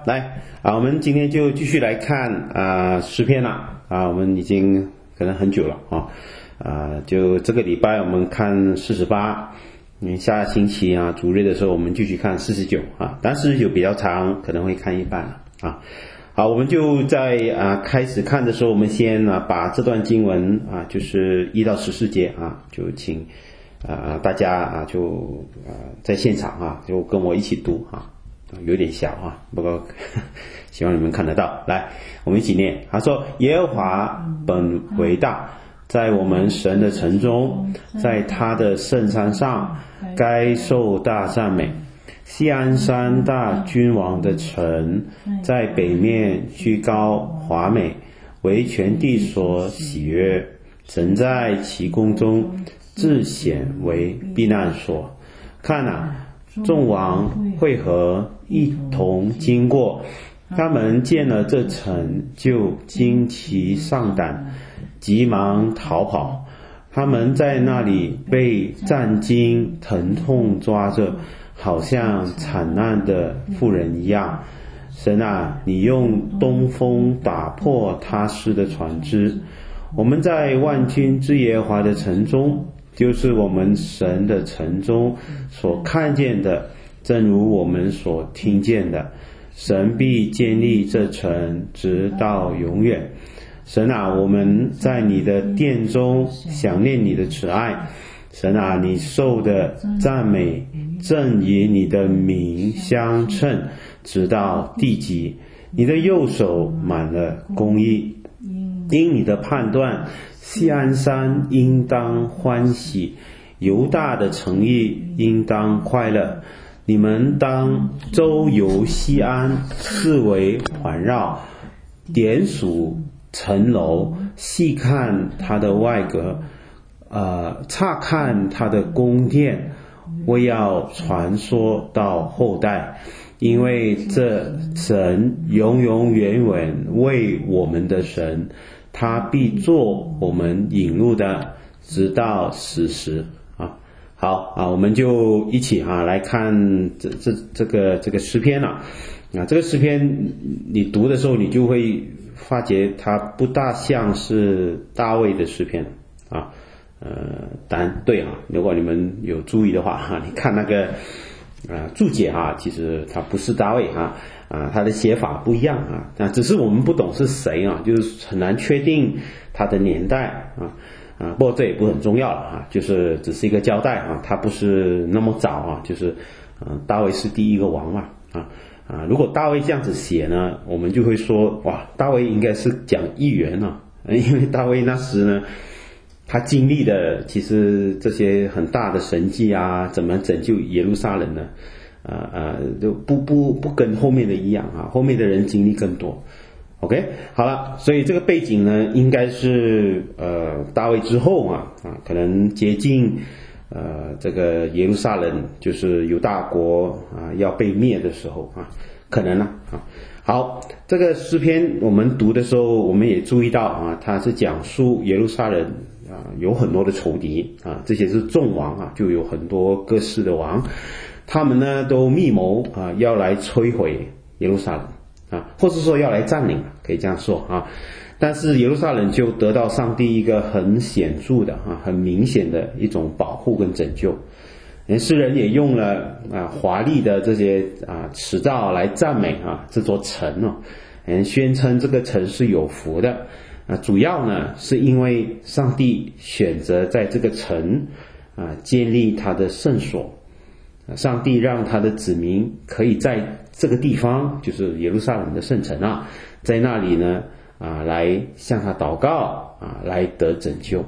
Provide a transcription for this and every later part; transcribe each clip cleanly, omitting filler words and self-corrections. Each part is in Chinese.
来我们今天就继续来看诗篇了我们已经可能很久了就这个礼拜我们看48，下星期主日的时候我们继续看49但49比较长，可能会看一半了好，我们就在开始看的时候，我们先把这段经文就是1到14节就请大家就在现场就跟我一起读有点小不过希望你们看得到。来，我们一起念。他说：耶和华本为大，在我们神的城中，在他的圣山上该受大赞美。锡安山大君王的城，在北面居高华美，为全地所喜悦，神在其宫中自显为避难所。看众王会合，一同经过，他们见了这城，就惊奇丧胆，急忙逃跑。他们在那里被战惊疼痛抓着，好像惨难的妇人一样。神你用东风打破他施的船只。我们在万军之耶和华的城中，就是我们神的城中所看见的，正如我们所听见的。神必建立这城直到永远。神我们在你的殿中想念你的慈爱。神你受的赞美正以你的名相称，直到地极。你的右手满了公义，因你的判断，锡安山应当欢喜，犹大的城邑应当快乐。你们当周游锡安，四围环绕，点数城楼，细看它的外阁，察看它的宫殿，为要传说到后代。因为这神永永远远为我们的神，他必做我们引路的，直到死时好我们就一起来看这个诗篇了这个诗篇你读的时候，你就会发觉它不大像是大卫的诗篇当然对如果你们有注意的话你看那个注解其实它不是大卫它的写法不一样只是我们不懂是谁就是很难确定它的年代不过这也不很重要了就是只是一个交代它不是那么早就是大卫是第一个王嘛如果大卫这样子写呢，我们就会说哇，大卫应该是讲预言因为大卫那时呢，他经历的其实这些很大的神迹怎么拯救耶路撒冷呢就不跟后面的一样后面的人经历更多。OK， 好了，所以这个背景呢，应该是大卫之后可能接近这个耶路撒冷就是犹大国要被灭的时候可能好，这个诗篇我们读的时候，我们也注意到它是讲述耶路撒冷有很多的仇敌这些是众王就有很多各式的王，他们呢都密谋要来摧毁耶路撒冷或是说要来占领，可以这样说但是耶路撒冷就得到上帝一个很显著的很明显的一种保护跟拯救。诗人也用了华丽的这些词藻来赞美这座城宣称这个城是有福的主要呢是因为上帝选择在这个城建立他的圣所，上帝让他的子民可以在这个地方，就是耶路撒冷的圣城在那里呢来向他祷告来得拯救。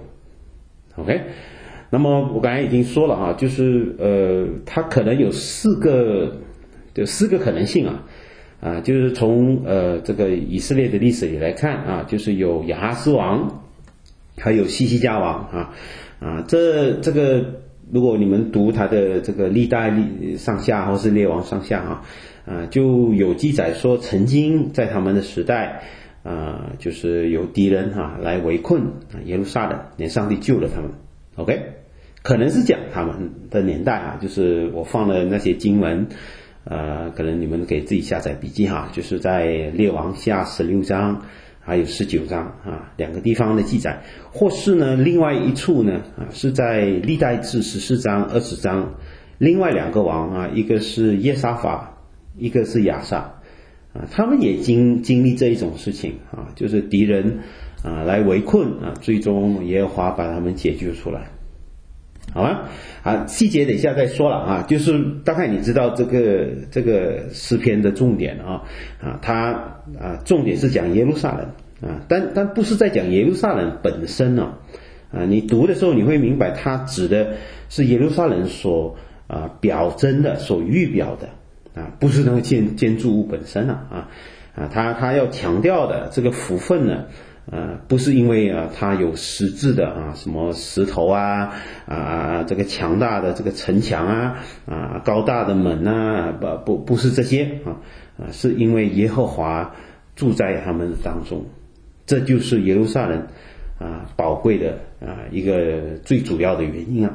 OK， 那么我刚才已经说了就是它可能有四个可能性就是从这个以色列的历史里来看就是有亚哈斯王，还有西西家王这个如果你们读他的这个历代上下或是列王上下就有记载说曾经在他们的时代就是有敌人来围困耶路撒冷，连上帝救了他们。 OK， 可能是讲他们的年代就是我放了那些经文可能你们可以自己下载笔记哈，就是在列王下16章还有19章啊两个地方的记载，或是呢另外一处呢是在历代志14章20章，另外两个王啊，一个是耶沙法，一个是亚萨他们也经历这一种事情啊，就是敌人来围困最终耶和华把他们解救出来。好吗？细节等一下再说了就是大概你知道这个诗篇的重点它重点是讲耶路撒冷但不是在讲耶路撒冷本身你读的时候你会明白，它指的是耶路撒冷所表征的、所预表的不是那个建筑物本身他要强调的这个福分呢。不是因为它有实质的什么石头这个强大的这个城墙高大的门不是这些是因为耶和华住在他们当中，这就是耶路撒冷宝贵的一个最主要的原因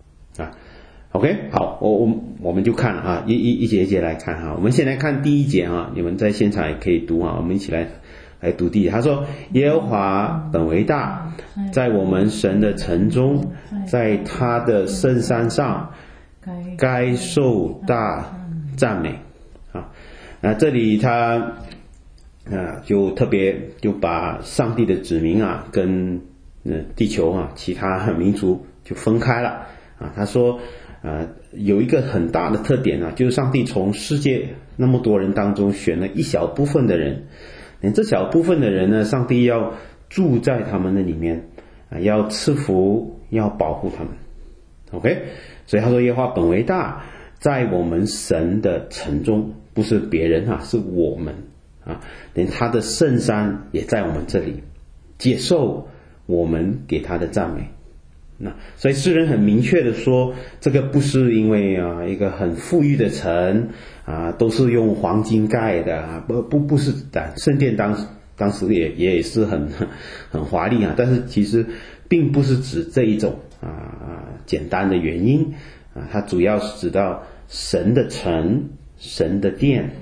OK， 好，我们就看了一节一节来看我们先来看第一节你们在现场也可以读我们一起来读第一节。他说耶和华本为大，在我们神的城中，在他的圣山上该受大赞美这里他就特别就把上帝的子民跟地球其他民族就分开了他说有一个很大的特点就是上帝从世界那么多人当中选了一小部分的人，这小部分的人呢，上帝要住在他们的里面要赐福，要保护他们 OK， 所以他说耶和华本为大，在我们神的城中，不是别人是我们连他的圣山也在我们这里，接受我们给他的赞美所以诗人很明确的说，这个不是因为一个很富裕的城都是用黄金盖的不是的，圣殿当时也是很华丽但是其实并不是指这一种简单的原因它主要是指到神的城、神的殿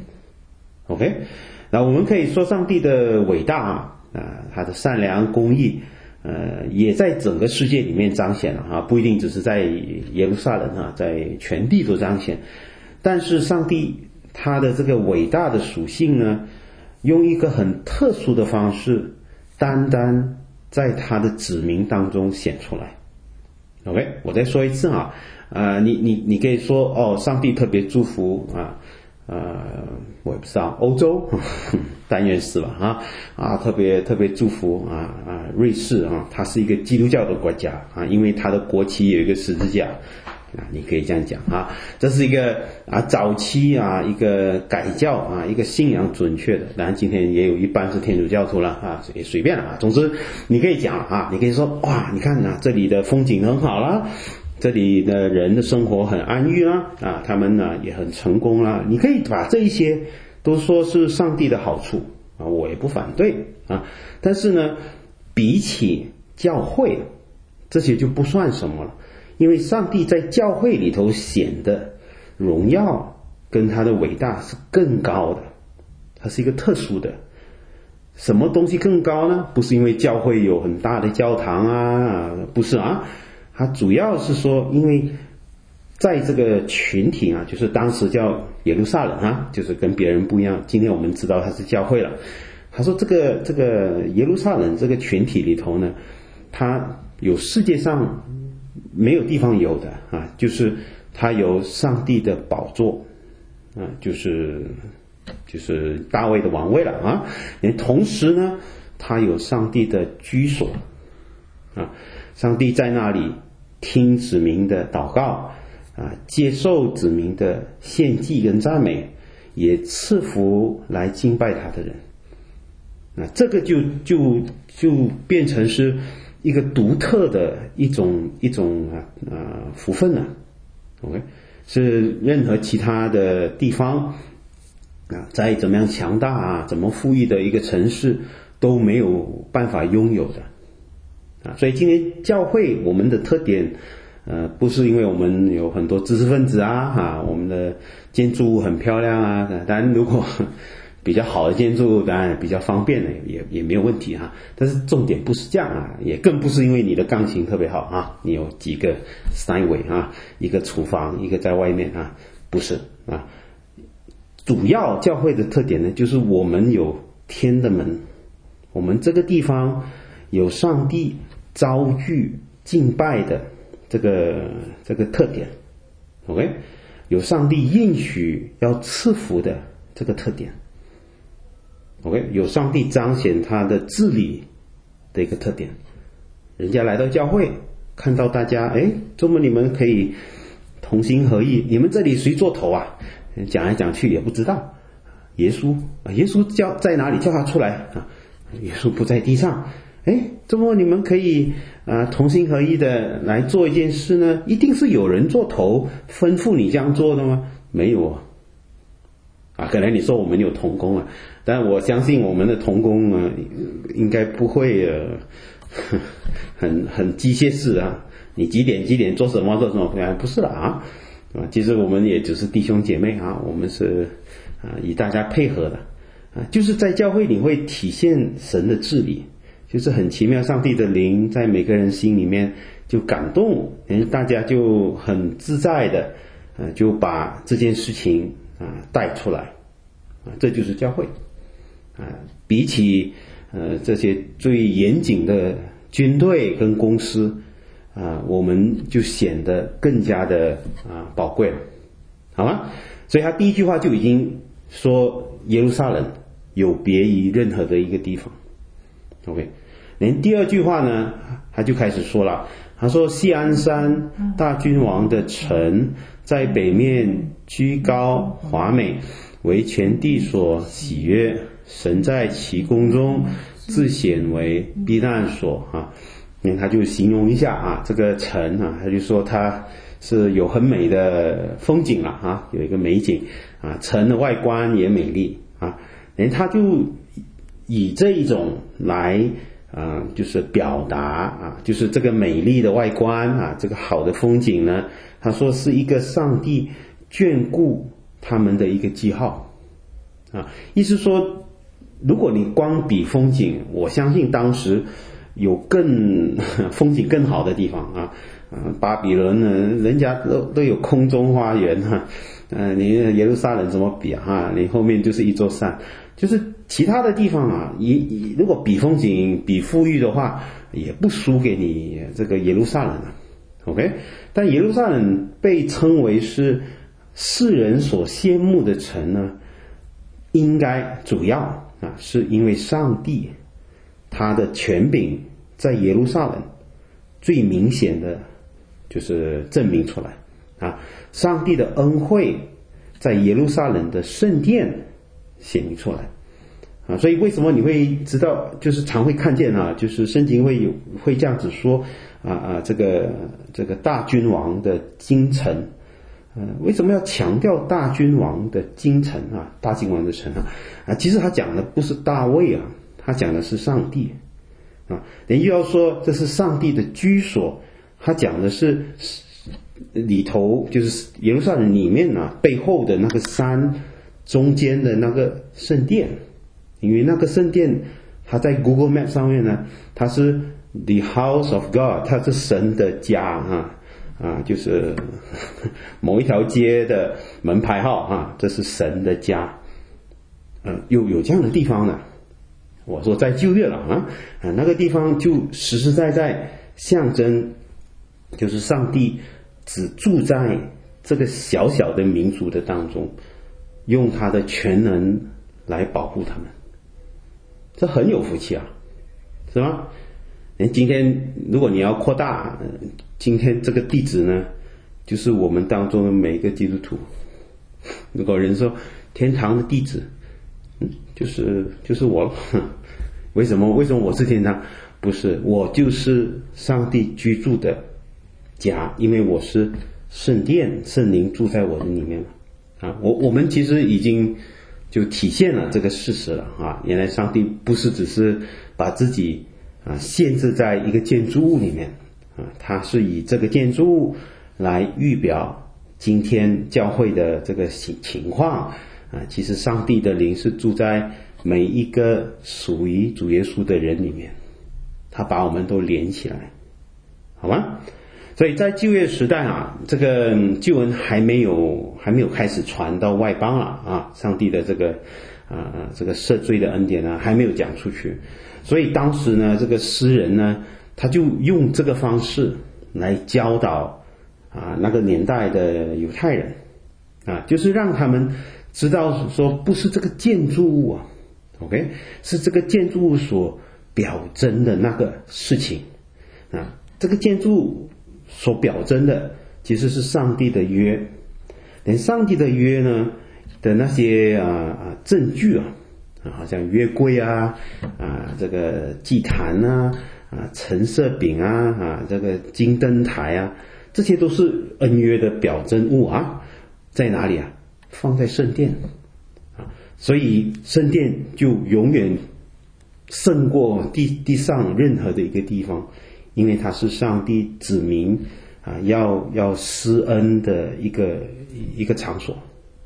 OK， 那我们可以说上帝的伟大他的善良公义也在整个世界里面彰显了不一定只是在耶路撒冷在全地都彰显。但是上帝他的这个伟大的属性呢，用一个很特殊的方式单单在他的子民当中显出来。 OK， 我再说一次你可以说上帝特别祝福我也不知道欧洲但愿是吧特别祝福瑞士它是一个基督教的国家因为它的国旗有一个十字架你可以这样讲这是一个早期一个改教一个信仰准确的，当然今天也有一半是天主教徒了也随便了总之你可以讲你可以说哇，你看这里的风景很好啦，这里的人的生活很安逸啦他们呢也很成功啦，你可以把这一些都说是上帝的好处我也不反对但是呢比起教会这些就不算什么了，因为上帝在教会里头显的荣耀跟他的伟大是更高的，它是一个特殊的。什么东西更高呢？不是因为教会有很大的教堂不是它主要是说因为在这个群体就是当时叫耶路撒冷就是跟别人不一样，今天我们知道它是教会了。他说这个耶路撒冷这个群体里头呢，它有世界上没有地方有的就是它有上帝的宝座就是大卫的王位了同时呢它有上帝的居所上帝在那里听子民的祷告接受子民的献祭跟赞美，也赐福来敬拜他的人这个就变成是一个独特的一种福分了 OK， 是任何其他的地方再怎么样强大怎么富裕的一个城市都没有办法拥有的所以今天教会我们的特点不是因为我们有很多知识分子啊，我们的建筑物很漂亮啊，当然如果比较好的建筑当然比较方便的也没有问题啊，但是重点不是这样啊，也更不是因为你的钢琴特别好啊，你有几个 Steinway 啊，一个厨房，一个在外面啊，不是啊，主要教会的特点呢，就是我们有天的门，我们这个地方有上帝遭遇敬拜的这个特点 ，OK， 有上帝应许要赐福的这个特点。OK， 有上帝彰显他的治理的一个特点。人家来到教会，看到大家，周末你们可以同心合意，你们这里谁做头啊？讲来讲去也不知道。耶稣叫在哪里？叫他出来啊！耶稣不在地上。周末你们可以同心合意的来做一件事呢？一定是有人做头，吩咐你这样做的吗？没有可能你说我们有同工但我相信我们的同工应该不会很机械式你几点做什么不是了其实我们也只是弟兄姐妹我们是以大家配合的就是在教会里会体现神的治理，就是很奇妙，上帝的灵在每个人心里面就感动，大家就很自在的就把这件事情带出来这就是教会比起这些最严谨的军队跟公司我们就显得更加的宝贵了，好吗？所以他第一句话就已经说耶路撒冷有别于任何的一个地方 OK， 连第二句话呢他就开始说了，他说锡安山大君王的城在北面居高华美，为全地所喜悦，神在其宫中自显为避难所他就形容一下这个城他就说它是有很美的风景有一个美景城的外观也美丽他就以这一种来就是表达就是这个美丽的外观这个好的风景呢，他说是一个上帝眷顾他们的一个记号意思说如果你光比风景，我相信当时有风景更好的地方巴比伦呢人家都有空中花园你耶路撒冷怎么比你后面就是一座山，就是其他的地方如果比风景比富裕的话也不输给你这个耶路撒冷OK， 但耶路撒冷被称为是世人所羡慕的城呢，应该主要是因为上帝他的权柄在耶路撒冷最明显的就是证明出来上帝的恩惠在耶路撒冷的圣殿显明出来所以为什么你会知道，就是常会看见就是圣经会这样子说这个大君王的京城为什么要强调大君王的京城大君王的城其实他讲的不是大卫他讲的是上帝人又要说这是上帝的居所，他讲的是里头就是耶路撒冷里面背后的那个山中间的那个圣殿，因为那个圣殿它在 Google Map 上面呢，它是 The House of God， 它是神的家就是某一条街的门牌号这是神的家有这样的地方呢。我说在旧约了那个地方就实实在在象征就是上帝只住在这个小小的民族的当中，用他的全能来保护他们，这很有福气是吗？今天如果你要扩大今天这个地址呢，就是我们当中的每一个基督徒。如果人说天堂的地址就是我了为什么我是天堂？不是，我就是上帝居住的家，因为我是圣殿，圣灵住在我的里面我们其实已经就体现了这个事实了原来上帝不是只是把自己限制在一个建筑物里面它是以这个建筑物来预表今天教会的这个情况其实上帝的灵是住在每一个属于主耶稣的人里面，他把我们都连起来，好吗？所以在旧约时代这个救恩还没有开始传到外邦了上帝的这个赦罪的恩典还没有讲出去，所以当时呢，这个诗人呢，他就用这个方式来教导那个年代的犹太人就是让他们知道说，不是这个建筑物OK， 是这个建筑物所表征的那个事情这个建筑物所表征的其实是上帝的约，连上帝的约呢的那些证据好像约柜这个祭坛陈设饼这个金灯台这些都是恩约的表征物在哪里放在圣殿所以圣殿就永远胜过地上任何的一个地方，因为它是上帝指明要施恩的一个场所。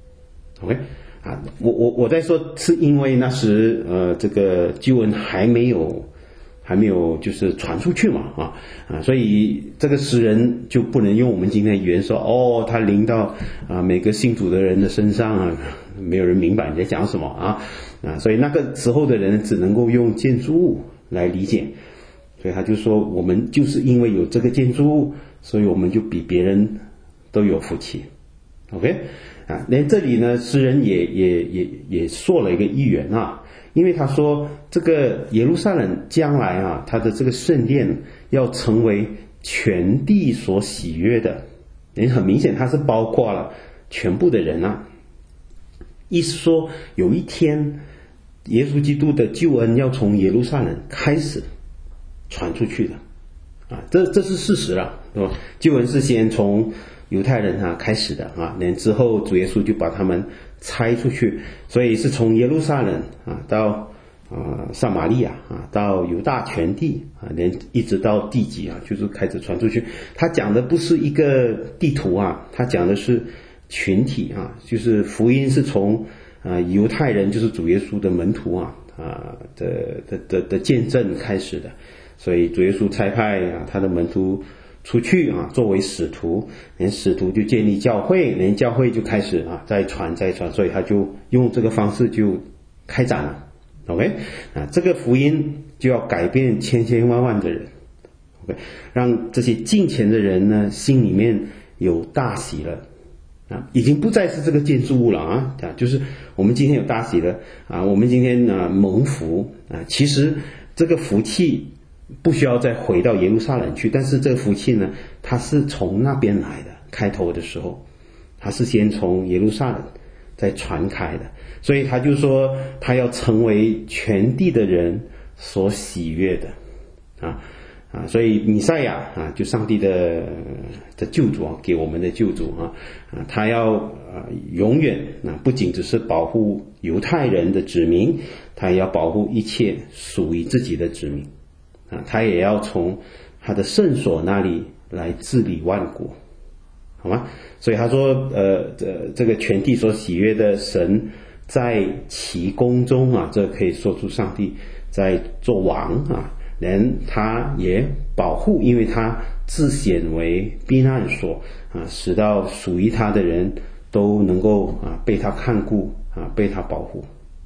OK， 我在说是因为那时这个救恩还没有就是传出去嘛所以这个诗人就不能用我们今天的语言说他临到每个信主的人的身上没有人明白你在讲什么所以那个时候的人只能够用建筑物来理解，所以他就说我们就是因为有这个建筑物，所以我们就比别人都有福气。 OK， 连这里呢，诗人也说了一个预言因为他说这个耶路撒冷将来他的这个圣殿要成为全地所喜悦的，很明显他是包括了全部的人意思说有一天耶稣基督的救恩要从耶路撒冷开始传出去的这是事实了，对吧？救恩是先从犹太人开始的然之后主耶稣就把他们拆出去，所以是从耶路撒冷到撒玛利亚到犹大全地一直到地极就是开始传出去。他讲的不是一个地图他讲的是群体就是福音是从犹太人就是主耶稣的门徒的见证开始的，所以主耶稣差派他的门徒出去作为使徒，连使徒就建立教会，连教会就开始再传，所以他就用这个方式就开展了。 OK， 这个福音就要改变千万的人 OK， 让这些敬虔的人呢心里面有大喜了已经不再是这个建筑物了就是我们今天有大喜了我们今天蒙福其实这个福气不需要再回到耶路撒冷去，但是这个福气呢，它是从那边来的。开头的时候，它是先从耶路撒冷再传开的，所以他就说，他要成为全地的人所喜悦的所以弥赛亚就上帝的救主给我们的救主他要永远不仅只是保护犹太人的子民，他也要保护一切属于自己的子民他也要从他的圣所那里来治理万国，好吗？所以他说这个全地所喜悦的神在其宫中这可以说出上帝在做王人他也保护，因为他自显为避难所使到属于他的人都能够被他看顾被他保护。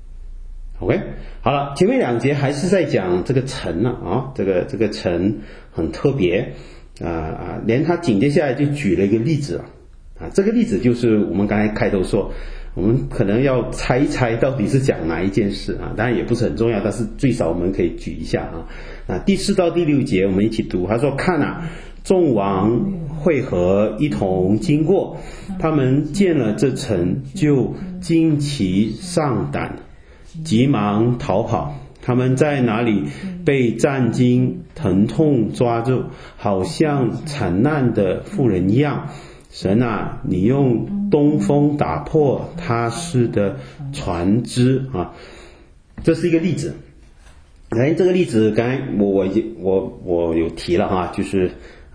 OK， 好了，前面两节还是在讲这个城这个城很特别连他紧接下来就举了一个例子这个例子就是我们刚才开头说，我们可能要猜一猜到底是讲哪一件事当然也不是很重要，但是最少我们可以举一下第4到第6节我们一起读。他说看众王会合一同经过，他们见了这城就惊奇丧胆，急忙逃跑。他们在哪里被战惊疼痛抓住，好像惨难的妇人一样。神你用东风打破他施的船只这是一个例子。这个例子刚才我有提了就是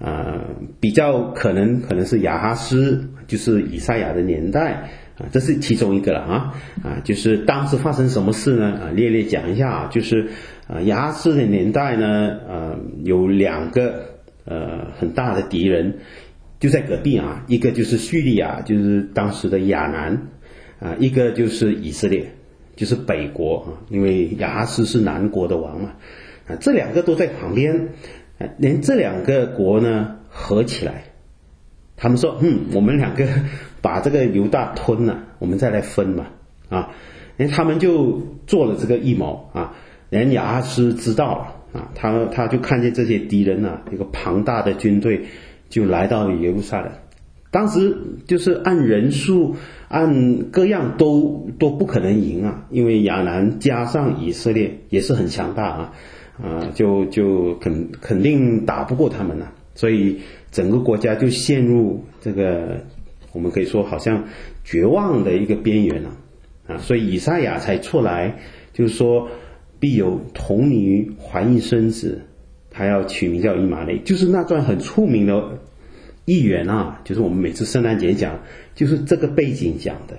比较可能是亚哈斯，就是以赛亚的年代这是其中一个了就是当时发生什么事呢？略略讲一下就是亚哈斯的年代呢，有两个很大的敌人就在隔壁一个就是叙利亚，就是当时的亚南一个就是以色列，就是北国因为亚哈斯是南国的王嘛这两个都在旁边连这两个国呢合起来，他们说我们两个把这个犹大吞了，我们再来分吧他们就做了这个预谋连亚哈斯知道了他就看见这些敌人一个庞大的军队就来到耶路撒冷，当时就是按人数按各样都不可能赢因为亚南加上以色列也是很强大就肯定打不过他们所以整个国家就陷入这个我们可以说好像绝望的一个边缘所以以赛亚才出来就是说必有童女怀孕生子，他要取名叫以马内，就是那段很出名的预言就是我们每次圣诞节讲就是这个背景讲的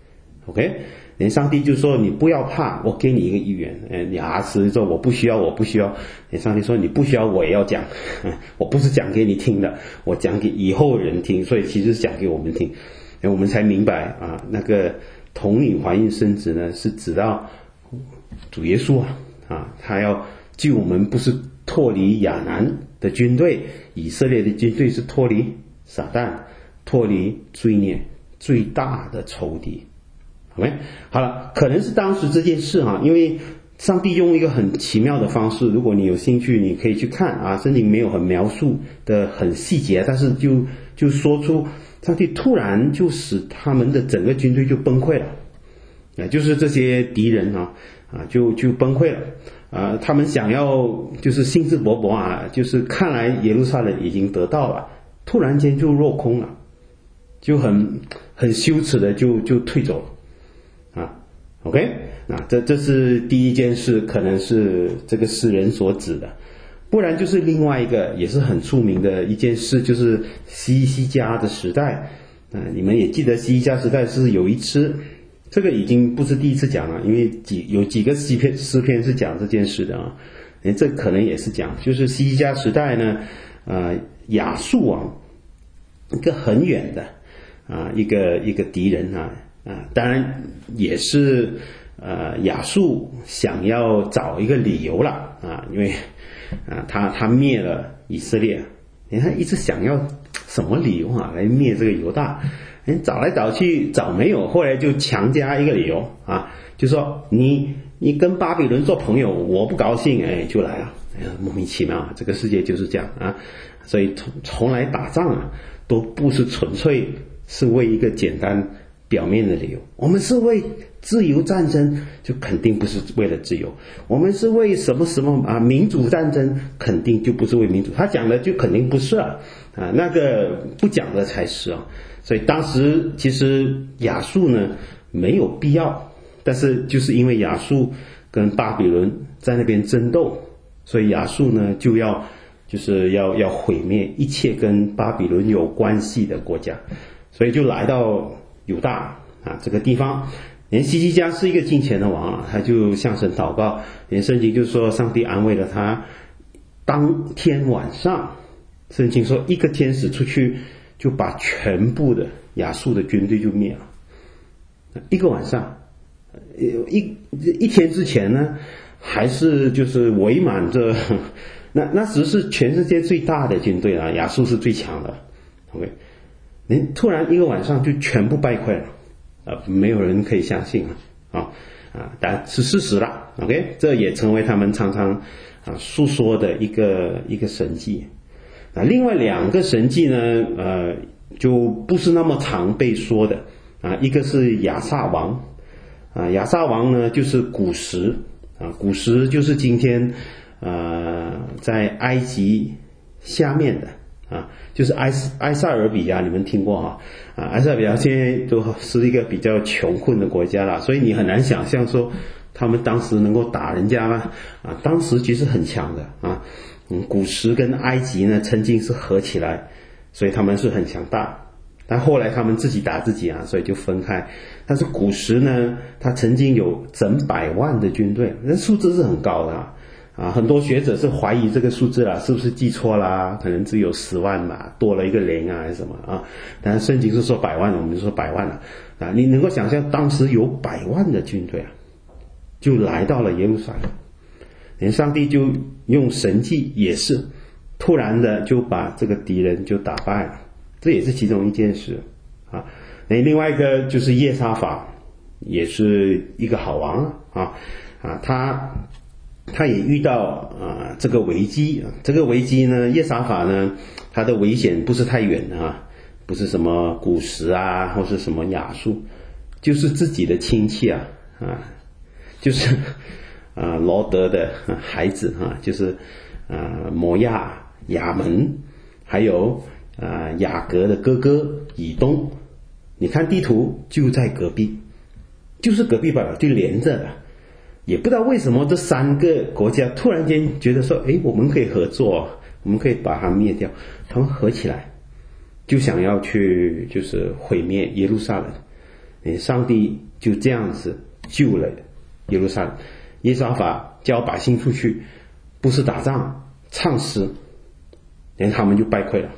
OK， 连上帝就说你不要怕，我给你一个预言亚哈斯说我不需要，连上帝说你不需要我也要讲我不是讲给你听的，我讲给以后人听，所以其实是讲给我们听我们才明白那个童女怀孕生子呢是指到主耶稣他要救我们，不是脱离亚南的军队，以色列的军队是脱离撒旦，脱离罪孽最大的仇敌OK， 好了，可能是当时这件事因为上帝用一个很奇妙的方式，如果你有兴趣你可以去看圣经没有很描述的很细节，但是就说出上帝突然就使他们的整个军队就崩溃了就是这些敌人就崩溃了他们想要就是兴致勃勃就是看来耶路撒冷已经得到了，突然间就落空了，就很羞耻的就退走了OK， 这是第一件事，可能是这个诗人所指的，不然就是另外一个也是很出名的一件事，就是希西家的时代你们也记得希西家时代是有一次，这个已经不是第一次讲了，因为有几个诗篇是讲这件事的这可能也是讲，就是希西家时代呢亚述王一个很远的一个敌人当然也是亚述想要找一个理由了因为他灭了以色列，他一直想要什么理由来灭这个犹大，找来找去找没有，后来就强加一个理由就说你跟巴比伦做朋友我不高兴就来了莫名其妙这个世界就是这样所以从来打仗都不是纯粹是为一个简单表面的理由，我们是为自由战争，就肯定不是为了自由，我们是为什么民主战争，肯定就不是为民主，他讲的就肯定不是那个不讲的才是所以当时其实亚述呢没有必要，但是就是因为亚述跟巴比伦在那边争斗，所以亚述呢就是要毁灭一切跟巴比伦有关系的国家，所以就来到犹大这个地方。连希西家是一个敬虔的王他就向神祷告，连圣经就说上帝安慰了他，当天晚上圣经说一个天使出去就把全部的亚述的军队就灭了，一个晚上一天之前呢还是就是围满着那时是全世界最大的军队亚述是最强的 OK， 突然一个晚上就全部败溃了没有人可以相信但是事实了 OK， 这也成为他们常常诉说的一个神迹另外两个神迹呢就不是那么常被说的一个是亚萨王亚萨王呢就是古时古时就是今天在埃及下面的就是埃塞俄比亚，你们听过埃塞俄比亚现在都是一个比较穷困的国家了，所以你很难想象说他们当时能够打人家吗？当时其实很强的啊。古时跟埃及呢曾经是合起来，所以他们是很强大。但后来他们自己打自己啊，所以就分开。但是古时呢，他曾经有整百万的军队，那数字是很高的很多学者是怀疑这个数字啦，是不是记错啦？可能只有10万吧，多了一个零还是什么但是圣经是说100万，我们就说100万了你能够想象当时有100万的军队就来到了耶路撒冷，连上帝就用神迹也是突然的就把这个敌人就打败了，这也是其中一件事另外一个就是耶沙法，也是一个好王他也遇到这个危机这个危机呢，耶沙法呢，他的危险不是太远不是什么古时或是什么亚述，就是自己的亲戚就是罗德的孩子就是摩亚、亚门，还有雅各的哥哥以东。你看地图就在隔壁，就是隔壁吧，就连着的。也不知道为什么这3个国家突然间觉得说，我们可以合作，我们可以把它灭掉，他们合起来就想要去就是毁灭耶路撒冷。上帝就这样子救了耶路撒冷。耶沙法叫百姓出去，不是打仗唱诗，连他们就败溃了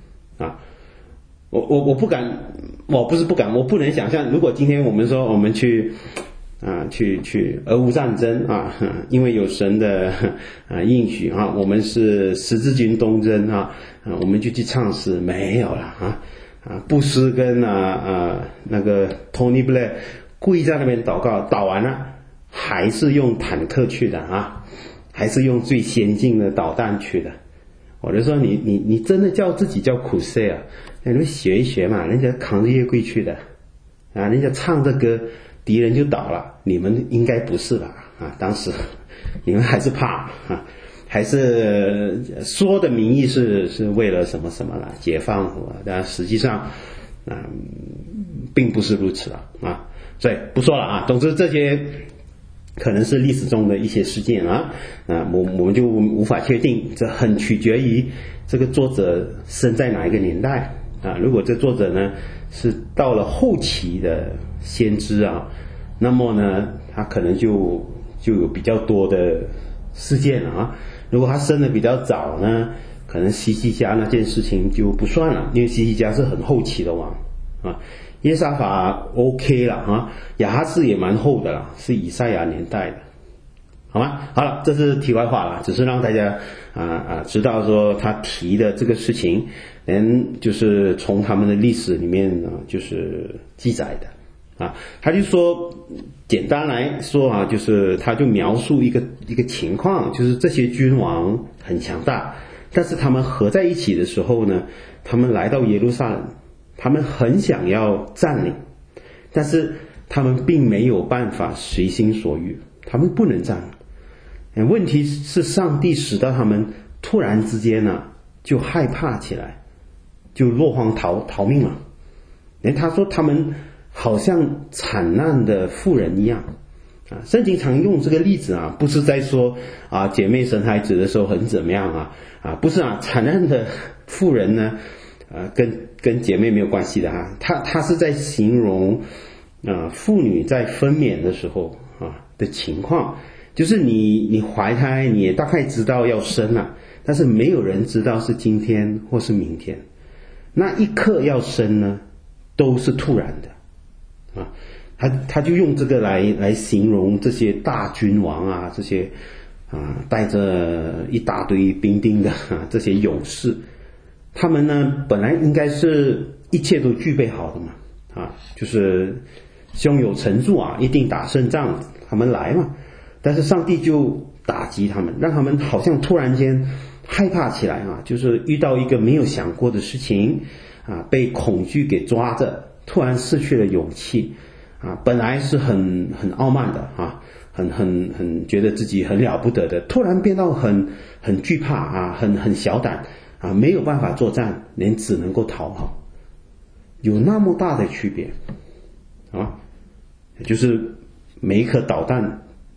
我不敢，我不能想象，如果今天我们说我们去俄乌战争因为有神的应许我们是十字军东征我们就去唱诗，没有了布斯跟那个 Tony Blair 故意在那边祷告，祷完了还是用坦克去的还是用最先进的导弹去的。我就说你真的叫自己叫crusade你们学一学嘛，人家扛着月桂去的人家唱这歌敌人就倒了，你们应该不是吧当时你们还是怕还是说的名义是为了什么什么了解放什么，但实际上并不是如此了所以不说了总之这些可能是历史中的一些事件我们就无法确定，这很取决于这个作者生在哪一个年代如果这作者呢是到了后期的先知那么呢他可能就有比较多的事件了如果他生的比较早呢，可能西西家那件事情就不算了，因为西西家是很后期的王耶沙法 OK 了亚哈斯也蛮厚的了，是以赛亚年代的，好吗？好了，这是题外话了，只是让大家知道说他提的这个事情就是从他们的历史里面就是记载的他就说简单来说就是他就描述一个情况，就是这些君王很强大，但是他们合在一起的时候呢，他们来到耶路撒冷，他们很想要占领，但是他们并没有办法随心所欲，他们不能占领。问题是上帝使到他们突然之间就害怕起来，就落荒逃命了。他说他们好像惨难的妇人一样圣经常用这个例子不是在说姐妹生孩子的时候很怎么样不是惨难的妇人呢跟姐妹没有关系的他是在形容妇女在分娩的时候的情况，就是你怀胎你也大概知道要生了，但是没有人知道是今天或是明天，那一刻要生呢都是突然的他就用这个来形容这些大君王这些带着一大堆兵丁的这些勇士，他们呢本来应该是一切都具备好的嘛就是胸有成竹一定打胜仗，他们来嘛，但是上帝就打击他们，让他们好像突然间害怕起来就是遇到一个没有想过的事情被恐惧给抓着，突然失去了勇气本来是很傲慢的很觉得自己很了不得的，突然变到很惧怕很小胆没有办法作战，连只能够逃跑，有那么大的区别就是每一颗导弹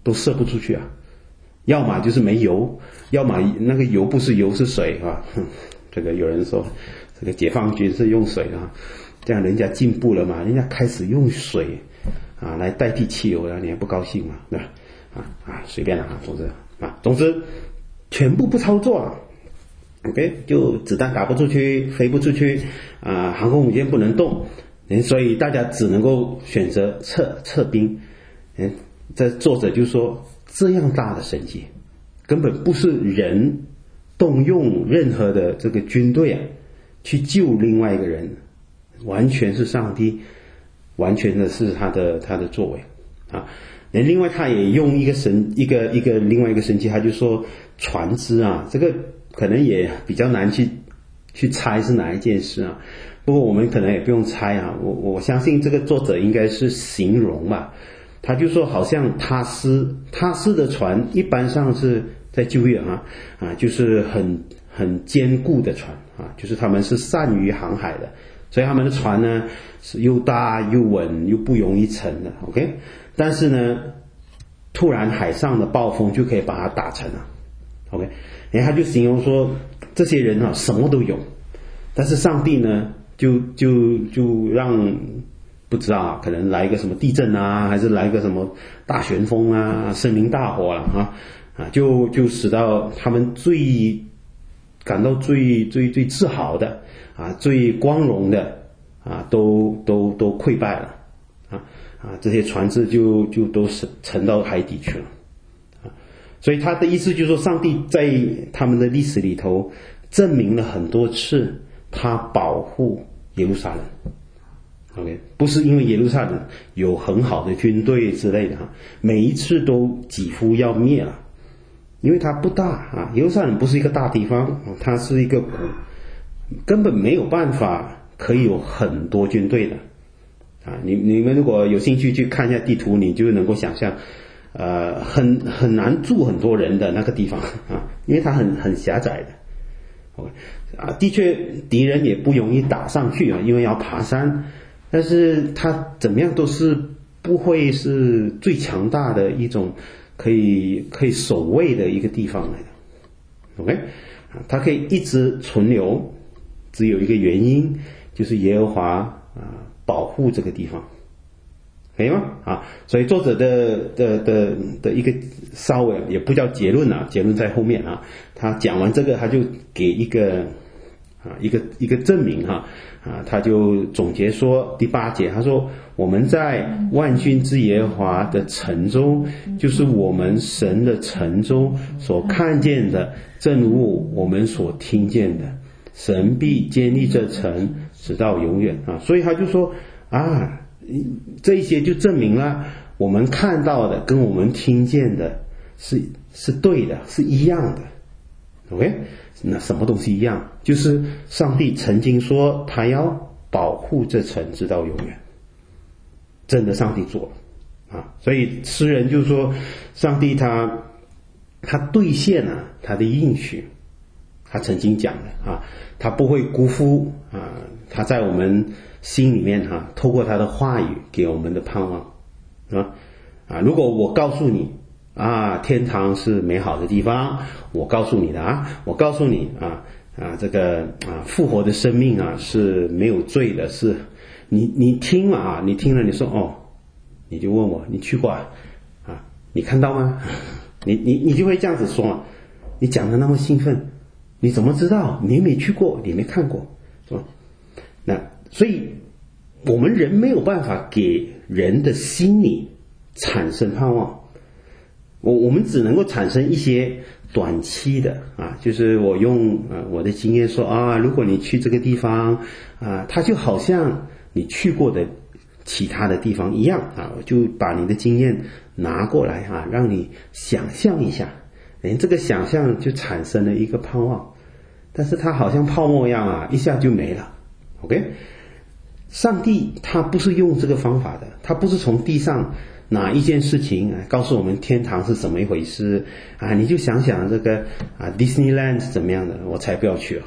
都射不出去啊，要么就是没油，要么那个油不是油是水啊。这个有人说这个解放军是用水啊，这样人家进步了嘛，人家开始用水啊来代替汽油了，你还不高兴嘛，对吧？随便了啊，总之全部不操作了。OK， 就子弹打不出去，飞不出去啊，航空母舰不能动，所以大家只能够选择撤兵。这作者就说，这样大的神迹，根本不是人动用任何的这个军队啊去救另外一个人，完全是上帝，完全的是他的作为啊。另外他也用另外一个神迹，他就说船只啊，这个可能也比较难去猜是哪一件事啊。不过我们可能也不用猜啊，我相信这个作者应该是形容吧。他就说好像他斯的船一般上是在旧约就是很坚固的船啊，就是他们是善于航海的，所以他们的船呢是又大又稳又不容易沉的。 OK， 但是呢突然海上的暴风就可以把它打沉了。 OK， 他就形容说这些人啊什么都有，但是上帝呢就让不知道可能来一个什么地震啊，还是来一个什么大旋风啊，森林大火了就使到他们感到最自豪的最光荣的都溃败了这些船只就都沉到海底去了所以他的意思就是说，上帝在他们的历史里头证明了很多次他保护耶路撒冷。OK， 不是因为耶路撒冷有很好的军队之类的每一次都几乎要灭了，因为它不大耶路撒冷不是一个大地方，它是一个根本没有办法可以有很多军队的你们如果有兴趣去看一下地图，你就能够想象很难住很多人的那个地方因为它很狭窄的。的确敌人也不容易打上去因为要爬山，但是它怎么样都是不会是最强大的一种可以守卫的一个地方来的。 OK， 它可以一直存留，只有一个原因，就是耶和华保护这个地方，可以吗？所以作者的一个稍微也不叫结论结论在后面他讲完这个他就给一个证明他就总结说第8节，他说我们在万军之耶和华的城中，就是我们神的城中所看见的，正如我们所听见的，神必坚立这城直到永远所以他就说这一些就证明了我们看到的跟我们听见的是对的，是一样的。 OK， 那什么东西一样？就是上帝曾经说他要保护这城直到永远，真的上帝做了所以诗人就说上帝他兑现了他的应许，他曾经讲的他不会辜负他在我们心里面透过他的话语给我们的盼望如果我告诉你天堂是美好的地方，我告诉你的我告诉你这个复活的生命是没有罪的，是你听了你听了你说你就问我你去过你看到吗？你就会这样子说你讲的那么兴奋，你怎么知道？你没去过，你没看过，是吧？那所以我们人没有办法给人的心理产生盼望，我们只能够产生一些短期的就是我用我的经验说如果你去这个地方它就好像你去过的其他的地方一样我就把你的经验拿过来让你想象一下，这个想象就产生了一个盼望，但是它好像泡沫一样一下就没了。 OK， 上帝他不是用这个方法的，他不是从地上哪一件事情告诉我们天堂是怎么一回事你就想想这个Disneyland 是怎么样的，我才不要去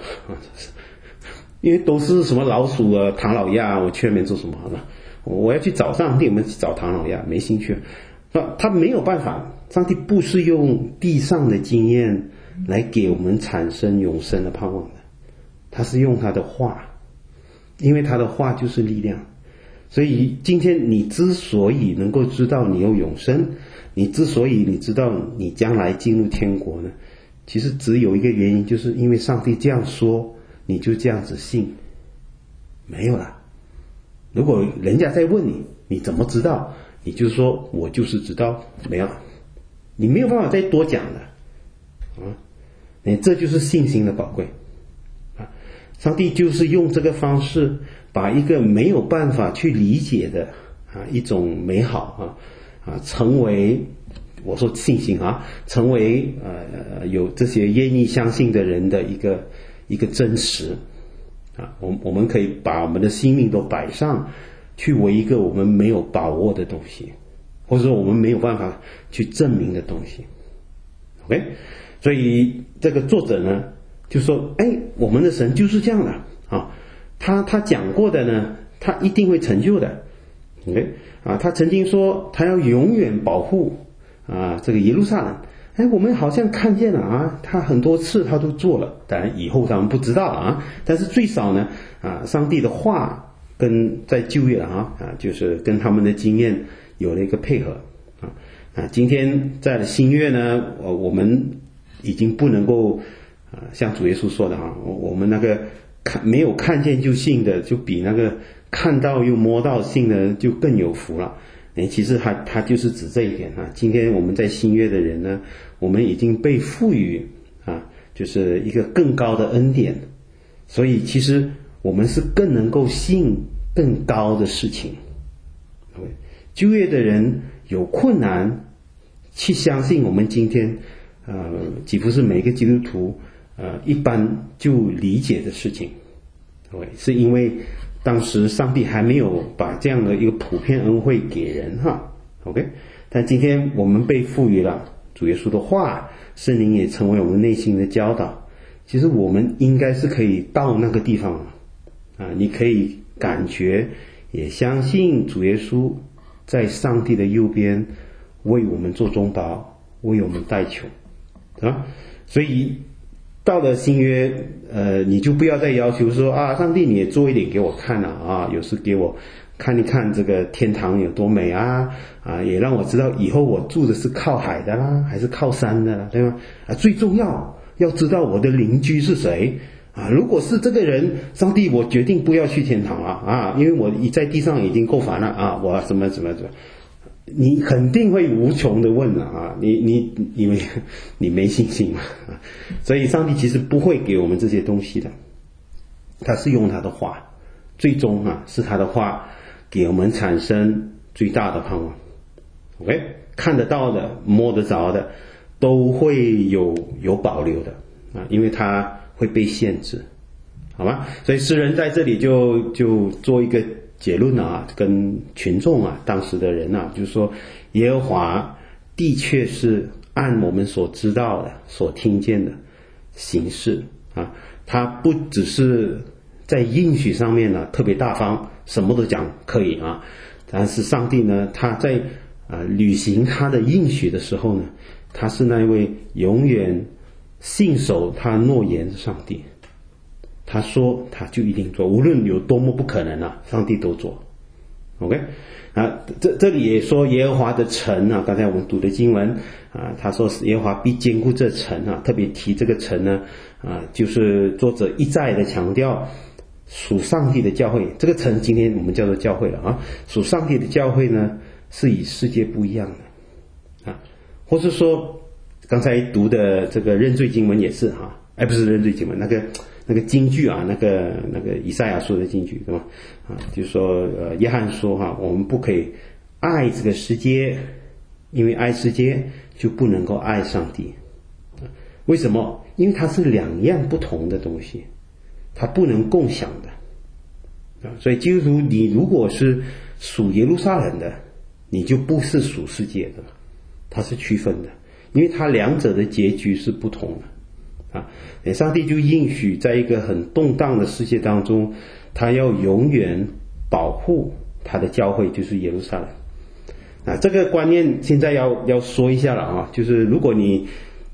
因为都是什么老鼠唐老鸭，我去那边做什么我要去找上帝，我们去找唐老鸭没兴趣。 他没有办法，上帝不是用地上的经验来给我们产生永生的盼望的，他是用他的话，因为他的话就是力量。所以今天你之所以能够知道你有永生，你之所以你知道你将来进入天国呢，其实只有一个原因，就是因为上帝这样说，你就这样子信，没有了。如果人家再问你，你怎么知道？你就说我就是知道，没有，你没有办法再多讲了啊！这就是信心的宝贵啊！上帝就是用这个方式，把一个没有办法去理解的一种美好成为我说信心成为有这些愿意相信的人的一个真实我们可以把我们的性命都摆上去为一个我们没有把握的东西，或者说我们没有办法去证明的东西。 OK， 所以这个作者呢就说我们的神就是这样的他讲过的呢，他一定会成就的。 OK， 他曾经说他要永远保护这个耶路撒冷。我们好像看见了他很多次他都做了，当然以后他们不知道了但是最少呢上帝的话跟在旧约就是跟他们的经验有了一个配合今天在新约呢，我们已经不能够像主耶稣说的我们那个没有看见就信的，就比那个看到又摸到信的就更有福了。其实他就是指这一点今天我们在新约的人呢，我们已经被赋予就是一个更高的恩典，所以其实我们是更能够信更高的事情。旧约的人有困难去相信我们今天几乎是每个基督徒一般就理解的事情，是因为当时上帝还没有把这样的一个普遍恩惠给人OK， 但今天我们被赋予了主耶稣的话，圣灵也成为我们内心的教导，其实我们应该是可以到那个地方你可以感觉也相信主耶稣在上帝的右边为我们做中保，为我们代求所以到了新约你就不要再要求说上帝你也做一点给我看有时给我看一看这个天堂有多美也让我知道以后我住的是靠海的啦还是靠山的啦，对吗最重要知道我的邻居是谁如果是这个人，上帝我决定不要去天堂了因为我在地上已经够烦了我怎么你肯定会无穷的问你没信心嘛所以上帝其实不会给我们这些东西的，他是用他的话，最终是他的话给我们产生最大的盼望。 OK， 看得到的摸得着的都会有保留的因为它会被限制，好吗？所以诗人在这里就做一个结论跟群众当时的人就是说耶和华的确是按我们所知道的所听见的形式他不只是在应许上面特别大方，什么都讲可以但是上帝呢，他在履行他的应许的时候呢，他是那一位永远信守他诺言的上帝，他说他就一定做，无论有多么不可能上帝都做。 OK， 这里也说耶和华的城刚才我们读的经文他说耶和华必坚固这城特别提这个城呢就是作者一再的强调属上帝的教会，这个城今天我们叫做教会了属上帝的教会呢是与世界不一样的或是说刚才读的这个认罪经文也是不是认罪经文，那个金句那个以赛亚书的金句，对吧就是说约翰说我们不可以爱这个世界，因为爱世界就不能够爱上帝。为什么？因为它是两样不同的东西，它不能共享的所以基督徒你如果是属耶路撒冷的，你就不是属世界的，它是区分的，因为它两者的结局是不同的上帝就应许在一个很动荡的世界当中，他要永远保护他的教会，就是耶路撒冷。 这个观念现在要说一下了啊，就是如果你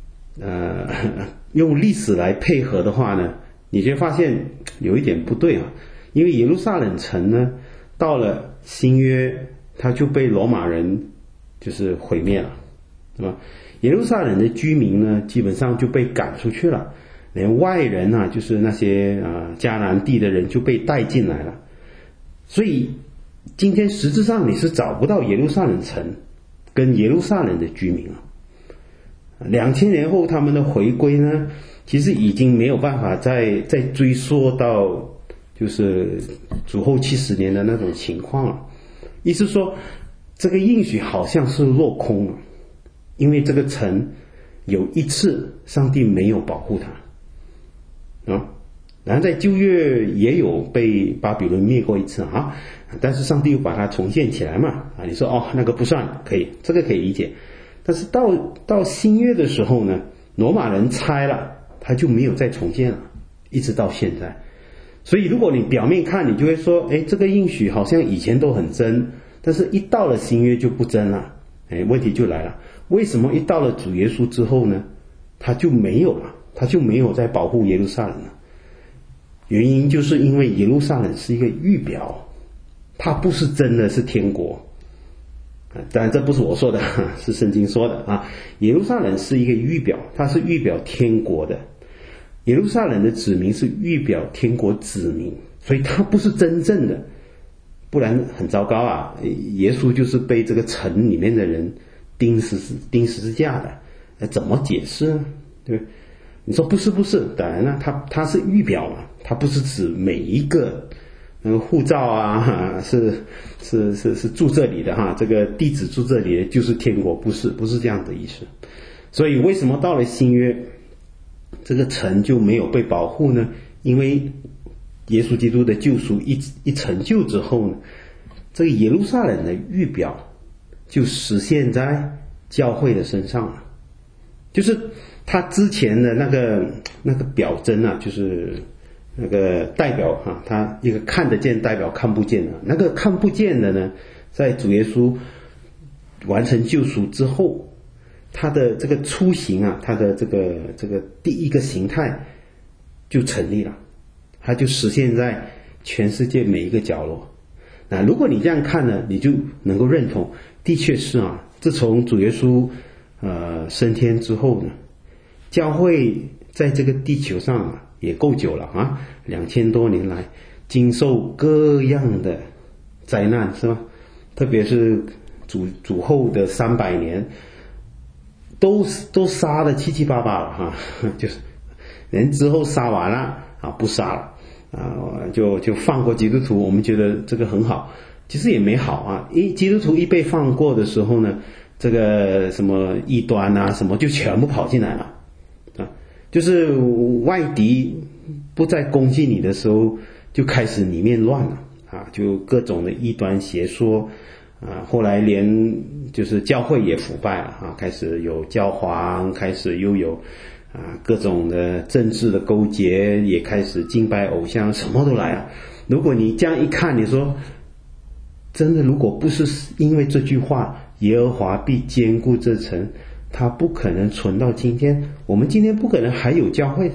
用历史来配合的话呢，你就发现有一点不对啊，因为耶路撒冷城呢，到了新约，它就被罗马人就是毁灭了，是吧？耶路撒冷的居民呢，基本上就被赶出去了，连外人啊，就是那些迦南地的人就被带进来了，所以今天实质上你是找不到耶路撒冷城跟耶路撒冷的居民了。2000年后他们的回归呢，其实已经没有办法再追溯到就是主后70年的那种情况了。意思说这个应许好像是落空了，因为这个城有一次上帝没有保护它然后在旧约也有被巴比伦灭过一次但是上帝又把它重建起来嘛你说那个不算，可以，这个可以理解。但是到新约的时候呢，罗马人拆了，他就没有再重建了，一直到现在。所以如果你表面看，你就会说这个应许好像以前都很真，但是一到了新约就不真了。问题就来了，为什么一到了主耶稣之后呢，他就没有了，他就没有再保护耶路撒冷了？原因就是因为耶路撒冷是一个预表，它不是真的是天国。当然这不是我说的，是圣经说的耶路撒冷是一个预表，它是预表天国的。耶路撒冷的子民是预表天国子民，所以它不是真正的，不然很糟糕耶稣就是被这个城里面的人钉十字架的，怎么解释呢？对不对？你说不是，当然了，它是预表嘛，它不是指每一个护照是住这里的这个地址住这里的就是天国，不是这样的意思。所以为什么到了新约这个城就没有被保护呢？因为耶稣基督的救赎一成就之后呢，这个耶路撒冷的预表就实现在教会的身上了。就是他之前的那个表征就是那个代表他一个看得见代表看不见的，那个看不见的呢，在主耶稣完成救赎之后，他的这个出行他的这个第一个形态就成立了，它就实现在全世界每一个角落。那如果你这样看呢，你就能够认同，的确是自从主耶稣升天之后呢，教会在这个地球上也够久了2000多年来经受各样的灾难，是吧？特别是主后的300年都杀得七七八八了就是人之后杀完了不杀了就放过基督徒，我们觉得这个很好，其实也没好基督徒一被放过的时候呢，这个什么异端什么就全部跑进来了就是外敌不再攻击你的时候，就开始里面乱了就各种的异端邪说后来连就是教会也腐败了开始有教皇，开始又有各种的政治的勾结，也开始敬拜偶像，什么都来如果你这样一看，你说真的，如果不是因为这句话，耶和华必坚固这城，它不可能存到今天，我们今天不可能还有教会的，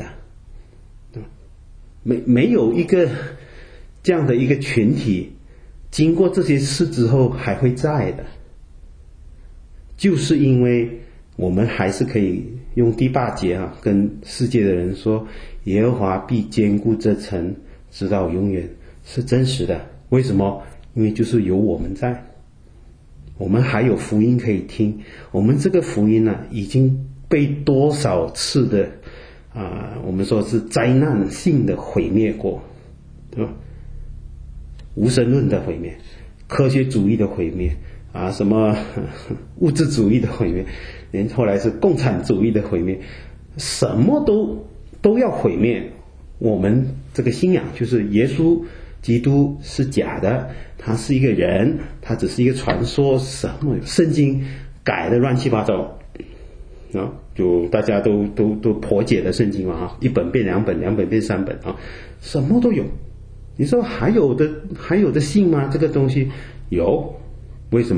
没有一个这样的一个群体经过这些事之后还会在的，就是因为我们还是可以用第8节跟世界的人说，耶和华必坚固这城直到永远，是真实的。为什么？因为就是有我们在，我们还有福音可以听，我们这个福音已经被多少次的我们说是灾难性的毁灭过，对吧？无神论的毁灭，科学主义的毁灭什么物质主义的毁灭，连后来是共产主义的毁灭，什么都要毁灭。我们这个信仰就是耶稣基督是假的，他是一个人，他只是一个传说，什么圣经改的乱七八糟就大家都破解的圣经嘛一本变2本，2本变3本什么都有。你说还有的信吗？这个东西有，为什么？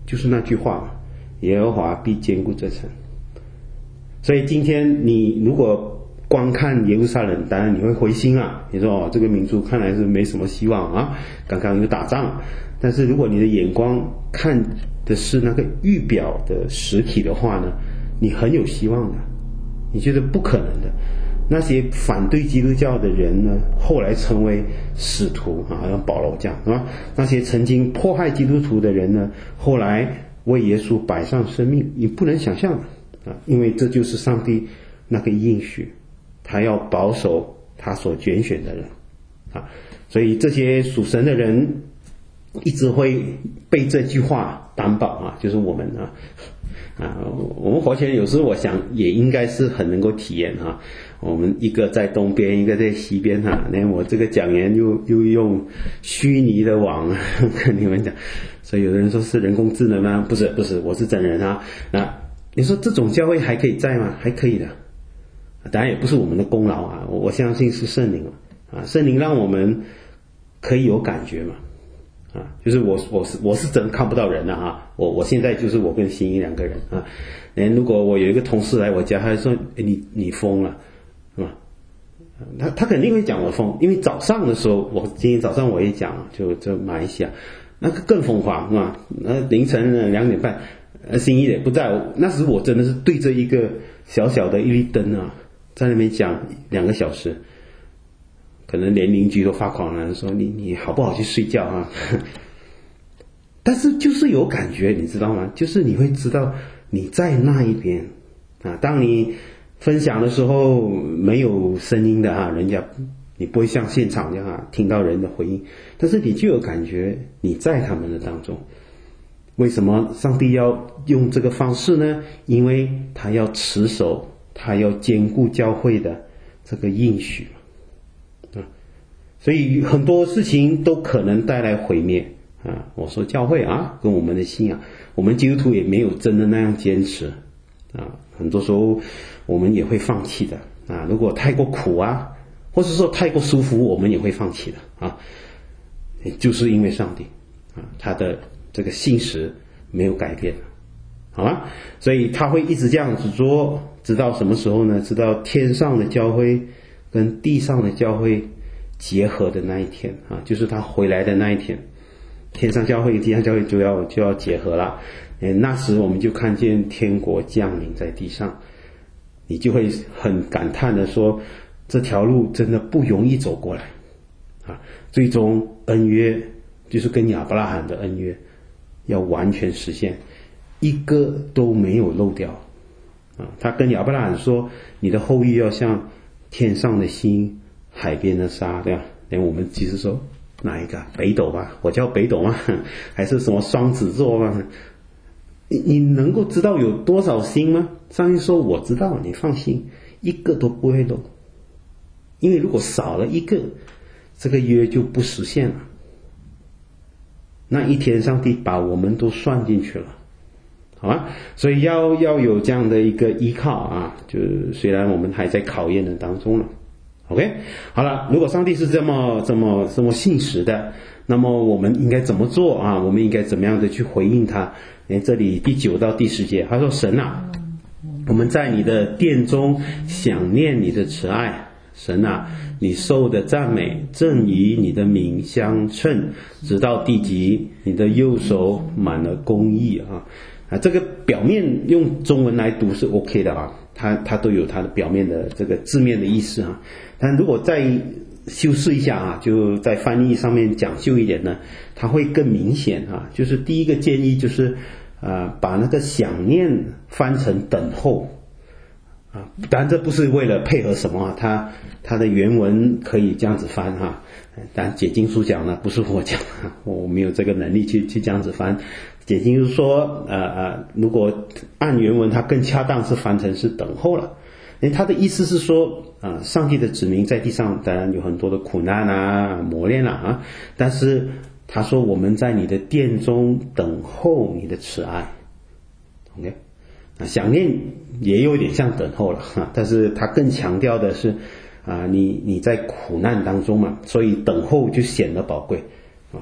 就是那句话嘛，耶和华必坚固这城。所以今天你如果光看耶路撒冷，当然你会灰心啊，你说这个民族看来是没什么希望啊，刚刚又打仗。但是如果你的眼光看的是那个预表的实体的话呢，你很有希望的，你觉得不可能的。那些反对基督教的人呢，后来成为使徒啊，像保罗这样，是吧？那些曾经迫害基督徒的人呢，后来为耶稣摆上生命，你不能想象的啊，因为这就是上帝那个应许，他要保守他所拣选的人啊，所以这些属神的人一直会被这句话担保啊，就是我们我们活起来有时候我想也应该是很能够体验啊。我们一个在东边，一个在西边连我这个讲员又用虚拟的网跟你们讲，所以有的人说是人工智能吗？不是，我是真人啊。那你说这种教会还可以在吗？还可以的，当然也不是我们的功劳啊，我相信是圣灵啊，圣灵让我们可以有感觉嘛。就是我是真看不到人的啊，我现在就是我跟新一两个人啊。如果我有一个同事来我家，他就说你疯了，是吧？他肯定会讲我疯，因为早上的时候，今天早上我也讲，就马来西亚那个更疯狂，是吧？那凌晨2点半，新一也不在，那时我真的是对着一个小小的一粒灯啊，在那边讲2个小时。可能连邻居都发狂了，说你好不好去睡觉啊？但是就是有感觉，你知道吗？就是你会知道你在那一边啊。当你分享的时候没有声音的啊，人家你不会像现场这样啊听到人的回应，但是你就有感觉你在他们的当中。为什么上帝要用这个方式呢？因为他要持守，他要坚固教会的这个应许。所以很多事情都可能带来毁灭啊！我说教会啊，跟我们的信仰，我们基督徒也没有真的那样坚持啊。很多时候我们也会放弃的啊。如果太过苦啊，或是说太过舒服，我们也会放弃的啊。就是因为上帝啊，他的这个信实没有改变，好吗？所以他会一直这样子做，直到什么时候呢？直到天上的教会跟地上的教会结合的那一天啊，就是他回来的那一天，天上教会地上教会就要结合了。那时我们就看见天国降临在地上，你就会很感叹的说，这条路真的不容易走过来啊！最终恩约就是跟亚伯拉罕的恩约要完全实现，一个都没有漏掉啊！他跟亚伯拉罕说，你的后裔要像天上的星，海边的沙，对吧？连我们其实说哪一个北斗吧，我叫北斗吗？还是什么双子座吗？你能够知道有多少星吗？上帝说我知道，你放心，一个都不会漏。因为如果少了一个，这个约就不实现了。那一天上帝把我们都算进去了，好吧？所以要有这样的一个依靠啊，就虽然我们还在考验的当中了。OK， 好了，如果上帝是这么信实的，那么我们应该怎么做啊？我们应该怎么样的去回应他？这里第9到第10节，他说：神啊，我们在你的殿中想念你的慈爱，神啊，你受的赞美正与你的名相称，直到地极，你的右手满了公义啊，这个表面用中文来读是 OK 的啊，它都有它的表面的这个字面的意思啊。但如果再修饰一下啊，就在翻译上面讲究一点呢，它会更明显啊。就是第一个建议就是把那个想念翻成等候啊，当然这不是为了配合什么啊，它的原文可以这样子翻啊。但解经书讲呢，不是我讲，我没有这个能力去这样子翻。解经书说如果按原文它更恰当是翻成是等候了。他的意思是说上帝的子民在地上当然有很多的苦难啊磨练啊，但是他说我们在你的殿中等候你的慈爱。 OK， 想念也有点像等候了但是他更强调的是你在苦难当中嘛，所以等候就显得宝贵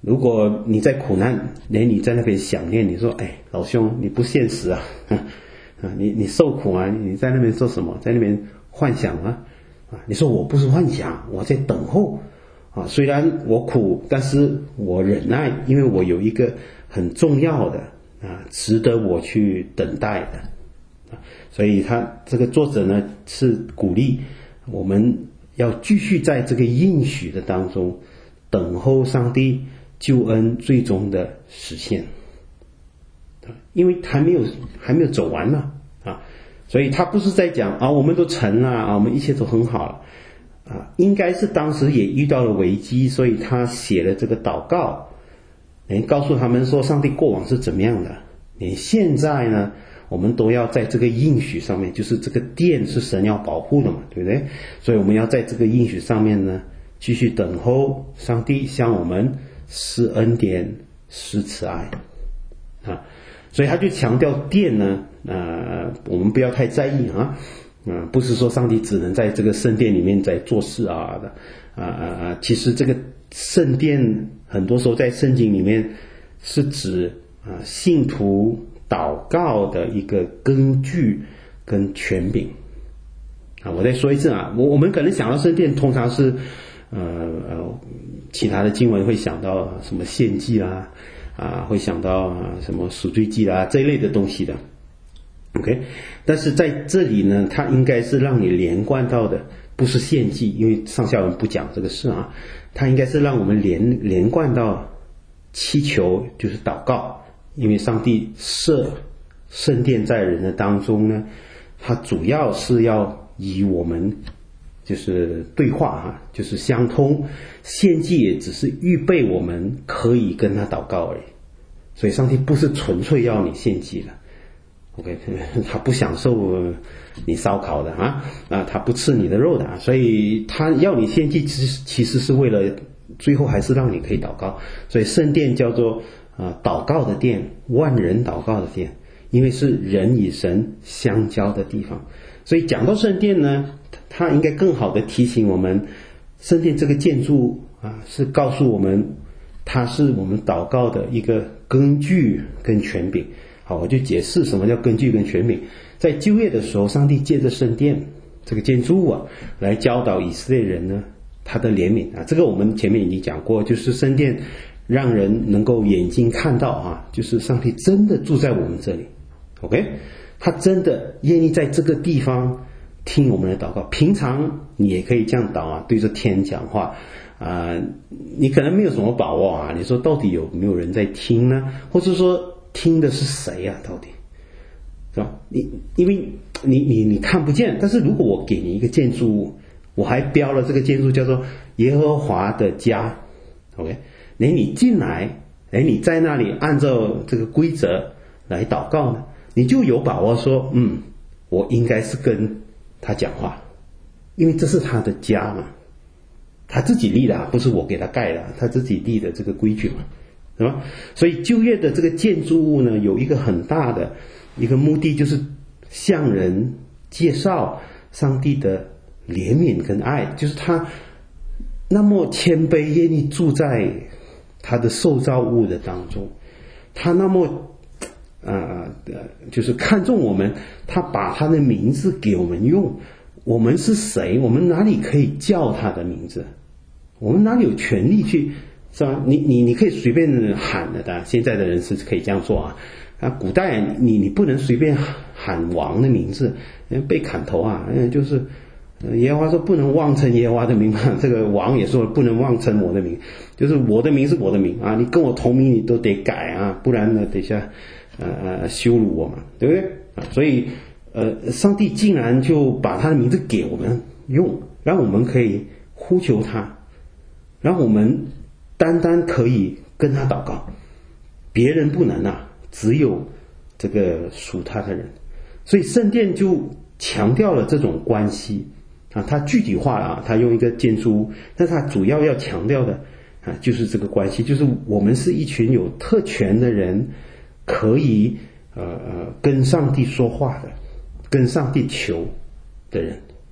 如果你在苦难，连你在那边想念，你说哎，老兄你不现实啊，你受苦啊，你在那边做什么？在那边幻想啊，你说我不是幻想，我在等候啊，虽然我苦，但是我忍耐，因为我有一个很重要的值得我去等待的所以他这个作者呢是鼓励我们要继续在这个应许的当中等候上帝救恩最终的实现，因为还没有走完嘛所以他不是在讲我们都成了我们一切都很好了应该是当时也遇到了危机，所以他写了这个祷告，告诉他们说上帝过往是怎么样的，连现在呢我们都要在这个应许上面，就是这个殿是神要保护的嘛，对不对？所以我们要在这个应许上面呢继续等候上帝向我们施恩典施慈爱所以他就强调殿呢我们不要太在意不是说上帝只能在这个圣殿里面在做事其实这个圣殿很多时候在圣经里面是指信徒祷告的一个根据跟权柄我再说一次我们可能想到圣殿通常是其他的经文会想到什么献祭会想到什么赎罪祭这一类的东西的 OK， 但是在这里呢它应该是让你连贯到的不是献祭，因为上下文不讲这个事它应该是让我们连贯到祈求，就是祷告，因为上帝设圣殿在人的当中呢，它主要是要以我们就是对话就是相通，献祭也只是预备我们可以跟他祷告而已，所以上帝不是纯粹要你献祭的OK， 他不享受你烧烤的他不吃你的肉的所以他要你献祭其实是为了最后还是让你可以祷告，所以圣殿叫做祷告的殿，万人祷告的殿，因为是人与神相交的地方。所以讲到圣殿呢，它应该更好的提醒我们，圣殿这个建筑是告诉我们它是我们祷告的一个根据跟权柄。好，我就解释什么叫根据跟权柄。在旧约的时候，上帝借着圣殿这个建筑物来教导以色列人呢他的怜悯这个我们前面已经讲过，就是圣殿让人能够眼睛看到就是上帝真的住在我们这里 OK， 他真的愿意在这个地方听我们的祷告。平常你也可以这样祷对着天讲话你可能没有什么把握你说到底有没有人在听呢？或者说听的是谁到底是吧？因为你看不见，但是如果我给你一个建筑物，我还标了这个建筑叫做耶和华的家 OK， 你进来你在那里按照这个规则来祷告呢，你就有把握说我应该是跟他讲话，因为这是他的家嘛，他自己立的不是我给他盖的，他自己立的这个规矩嘛，是吧？所以旧约的这个建筑物呢，有一个很大的一个目的，就是向人介绍上帝的怜悯跟爱，就是他那么谦卑，愿意住在他的受造物的当中，他那么就是看重我们，他把他的名字给我们用。我们是谁？我们哪里可以叫他的名字？我们哪里有权利去，是吧？你可以随便喊的，当然现在的人是可以这样做古代你不能随便喊王的名字，被砍头就是耶和华说不能妄称耶和华的名这个王也说不能妄称我的名，就是我的名是我的名你跟我同名你都得改不然呢等一下羞辱我嘛，对不对所以上帝竟然就把他的名字给我们用，让我们可以呼求他，让我们单单可以跟他祷告，别人不能只有这个属他的人。所以圣殿就强调了这种关系他具体化了他用一个建筑物，但是他主要要强调的就是这个关系，就是我们是一群有特权的人，可以跟上帝说话的，跟上帝求的人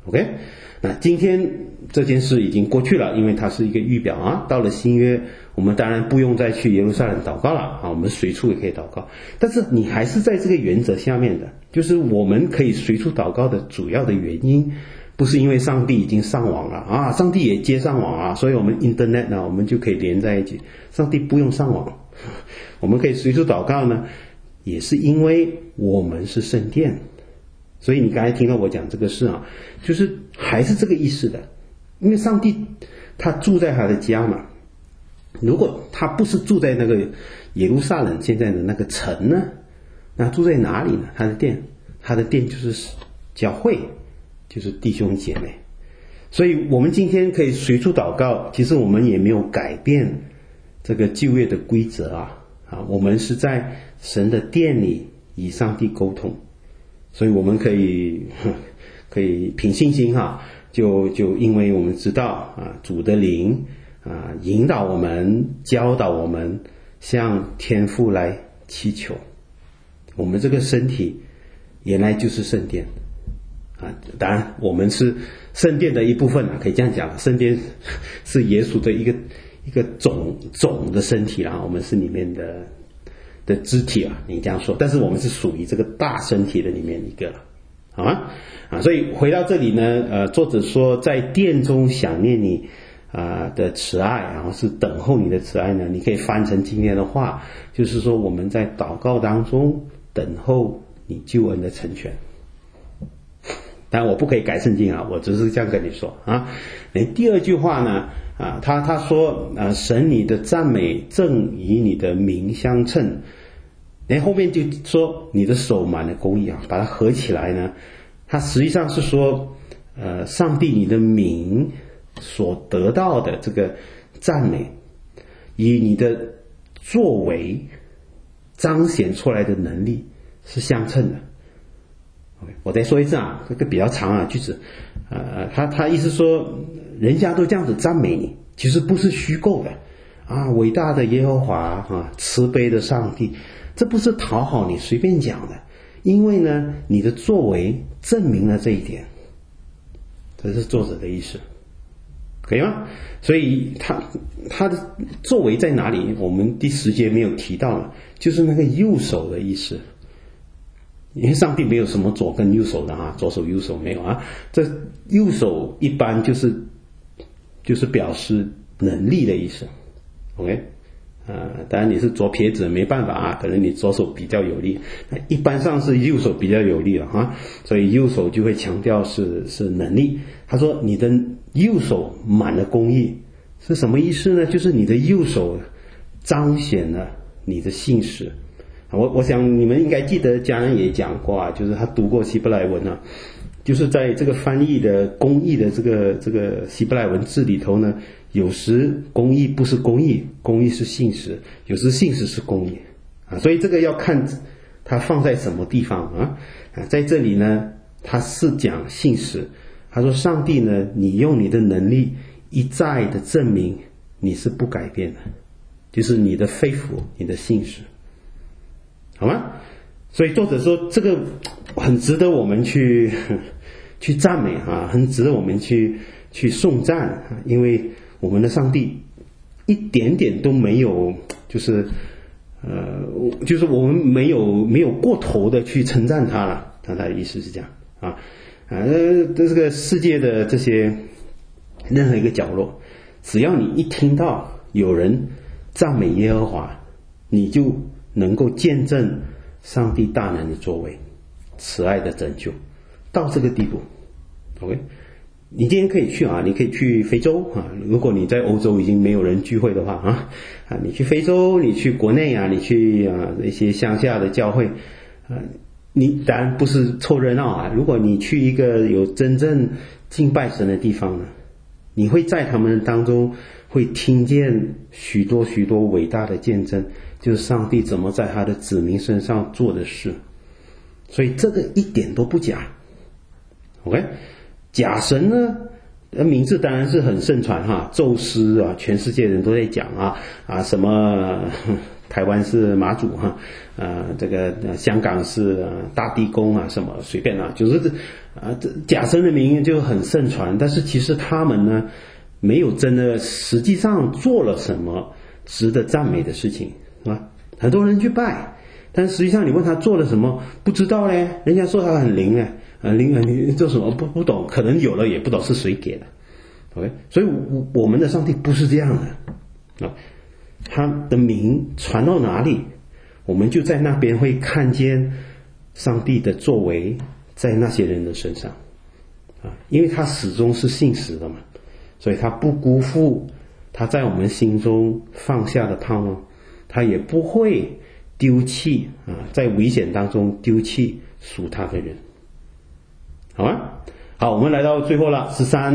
OK， 那今天这件事已经过去了，因为它是一个预表啊。到了新约，我们当然不用再去耶路撒冷祷告了啊，我们随处也可以祷告。但是你还是在这个原则下面的，就是我们可以随处祷告的主要的原因，不是因为上帝已经上网了啊，上帝也接上网啊，所以我们 Internet 呢，我们就可以连在一起。上帝不用上网，我们可以随处祷告呢，也是因为我们是圣殿。所以你刚才听到我讲这个事啊，就是还是这个意思的，因为上帝他住在他的家嘛。如果他不是住在那个耶路撒冷现在的那个城呢，那住在哪里呢？他的殿就是教会，就是弟兄姐妹。所以我们今天可以随处祷告，其实我们也没有改变这个旧约的规则啊，我们是在神的殿里与上帝沟通。所以我们可以凭信心就因为我们知道主的灵引导我们，教导我们向天父来祈求。我们这个身体原来就是圣殿当然我们是圣殿的一部分可以这样讲，圣殿是耶稣的一个总的身体我们是里面的肢体你这样说，但是我们是属于这个大身体的里面一个了，好吗？所以回到这里呢，作者说在殿中想念你的慈爱，然后是等候你的慈爱呢，你可以翻成今天的话，就是说我们在祷告当中等候你救恩的成全。当然我不可以改圣经我只是这样跟你说第二句话呢他说神你的赞美正与你的名相称，后面就说你的手满了公义把它合起来呢，它实际上是说上帝你的名所得到的这个赞美与你的作为彰显出来的能力是相称的。我再说一次这个比较长句子他意思说人家都这样子赞美你，其实不是虚构的伟大的耶和华慈悲的上帝，这不是讨好你随便讲的，因为呢你的作为证明了这一点，这是作者的意思，可以吗？所以他的作为在哪里，我们第10节没有提到了，就是那个右手的意思。因为上帝没有什么左跟右手的左手右手没有这右手一般就是表示能力的意思 OK 当然你是左撇子没办法可能你左手比较有力，一般上是右手比较有力了所以右手就会强调是能力。他说你的右手满了公义是什么意思呢？就是你的右手彰显了你的信实。我想你们应该记得家人也讲过就是他读过希伯来文就是在这个翻译的公义的这个希伯来文字里头呢，有时公义不是公义，公义是信实，有时信实是公义所以这个要看它放在什么地方在这里呢他是讲信实，他说上帝呢你用你的能力一再的证明你是不改变的，就是你的faithful，你的信实，好吗？所以作者说这个很值得我们去赞美很值得我们去颂赞因为我们的上帝一点点都没有就是我们没有过头的去称赞他了，他的意思是这样这个世界的这些任何一个角落，只要你一听到有人赞美耶和华，你就能够见证上帝大能的作为，慈爱的拯救，到这个地步 OK。 你今天可以去你可以去非洲如果你在欧洲已经没有人聚会的话你去非洲，你去国内你去一些乡下的教会你当然不是凑热闹如果你去一个有真正敬拜神的地方呢，你会在他们当中会听见许多许多伟大的见证，就是上帝怎么在他的子民身上做的事，所以这个一点都不假 OK。 假神呢名字当然是很盛传宙斯全世界人都在讲什么台湾是马祖这个香港是大地公什么随便就是这假神的名就很盛传，但是其实他们呢没有真的实际上做了什么值得赞美的事情，是吧？很多人去拜，但实际上你问他做了什么，不知道嘞。人家说他很灵灵你做什么不懂，可能有了也不懂是谁给的。OK， 所以我们的上帝不是这样的他的名传到哪里，我们就在那边会看见上帝的作为在那些人的身上因为他始终是信实的嘛，所以他不辜负他在我们心中放下的盼望，他也不会丢弃在危险当中丢弃属他的人。好吗？好，我们来到最后了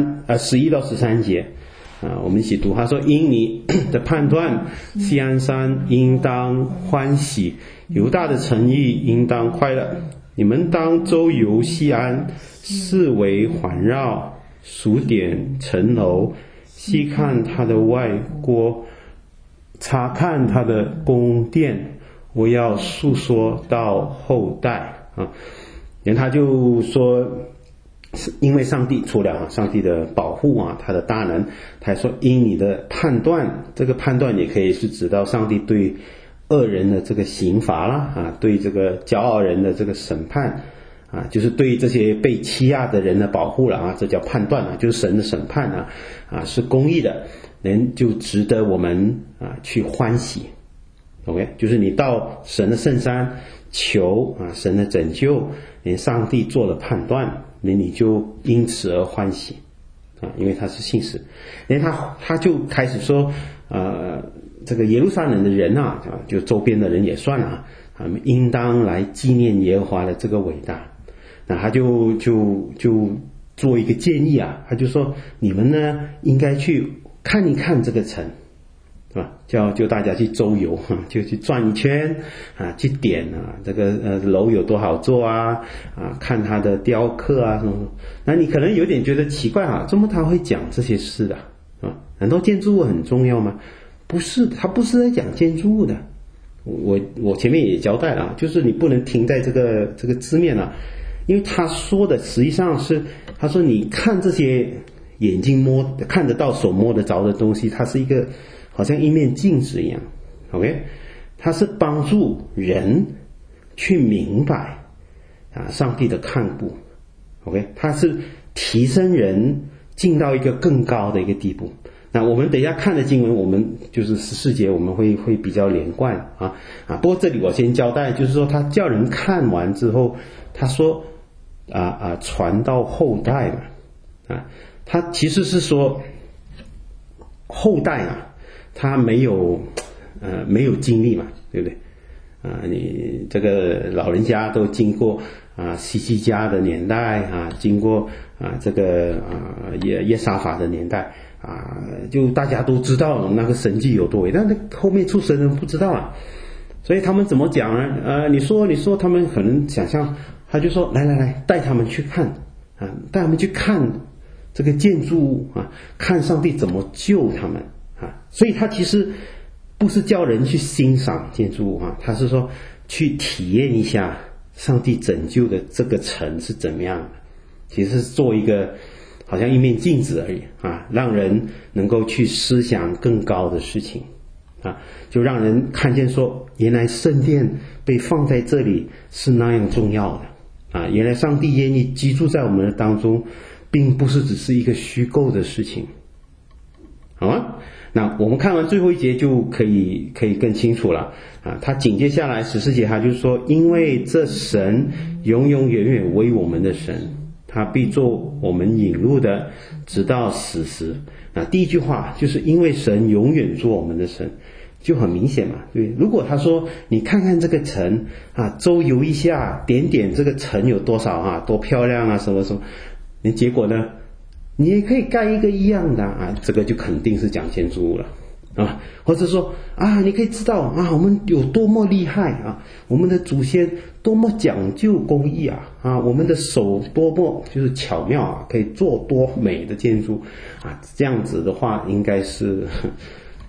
，11到13节我们一起读。他说：因你的判断，锡安山应当欢喜，犹大的诚意应当快乐。你们当周游锡安，四围环绕，数点城楼，细看他的外郭，查看他的宫殿，我要述说到后代然后他就说，因为上帝除了上帝的保护他的大能，他还说因你的判断，这个判断也可以是指到上帝对恶人的这个刑罚啦对这个骄傲人的这个审判就是对这些被欺压的人的保护了这叫判断就是神的审判是公义的，人就值得我们去欢喜。OK， 就是你到神的圣山求神的拯救，连上帝做了判断，你就因此而欢喜因为他是信实。连他就开始说这个耶路撒冷的人就周边的人也算了应当来纪念耶和华的这个伟大。那他就做一个建议他就说你们呢应该去看一看这个城，对吧？就大家去周游就去转一圈去点这个楼有多好做看它的雕刻什么。那你可能有点觉得奇怪怎么他会讲这些事的难道建筑物很重要吗？不是，他不是在讲建筑物的。我前面也交代了就是你不能停在这个字面因为他说的实际上是他说你看这些眼睛看得到手摸得着的东西，它是一个好像一面镜子一样。 OK， 它是帮助人去明白上帝的看顾。 OK， 它是提升人进到一个更高的一个地步。那我们等一下看的经文，我们就是14节我们会比较连贯不过这里我先交代，就是说他叫人看完之后，他说传到后代嘛他其实是说后代他没有经历嘛，对不对你这个老人家都经过希西家的年代经过这个耶沙法的年代就大家都知道那个神迹有多伟大，但后面出神人不知道所以他们怎么讲呢？你说他们可能想象，他就说来带他们去看带他们去看这个建筑物看上帝怎么救他们所以他其实不是叫人去欣赏建筑物他是说去体验一下上帝拯救的这个城是怎么样的，其实是做一个好像一面镜子而已让人能够去思想更高的事情就让人看见说原来圣殿被放在这里是那样重要的原来上帝愿意居住在我们的当中，并不是只是一个虚构的事情。好吗？那我们看完最后一节就可以更清楚了他紧接下来14节他就说，因为这神永永远远为我们的神，他必做我们引路的直到死时。第一句话就是因为神永远做我们的神，就很明显嘛，对。如果他说你看看这个城周游一下，点点这个城有多少多漂亮什么什么，你结果呢你也可以盖一个一样的这个就肯定是讲建筑物了或者说你可以知道我们有多么厉害我们的祖先多么讲究工艺我们的手多么就是巧妙可以做多美的建筑这样子的话应该是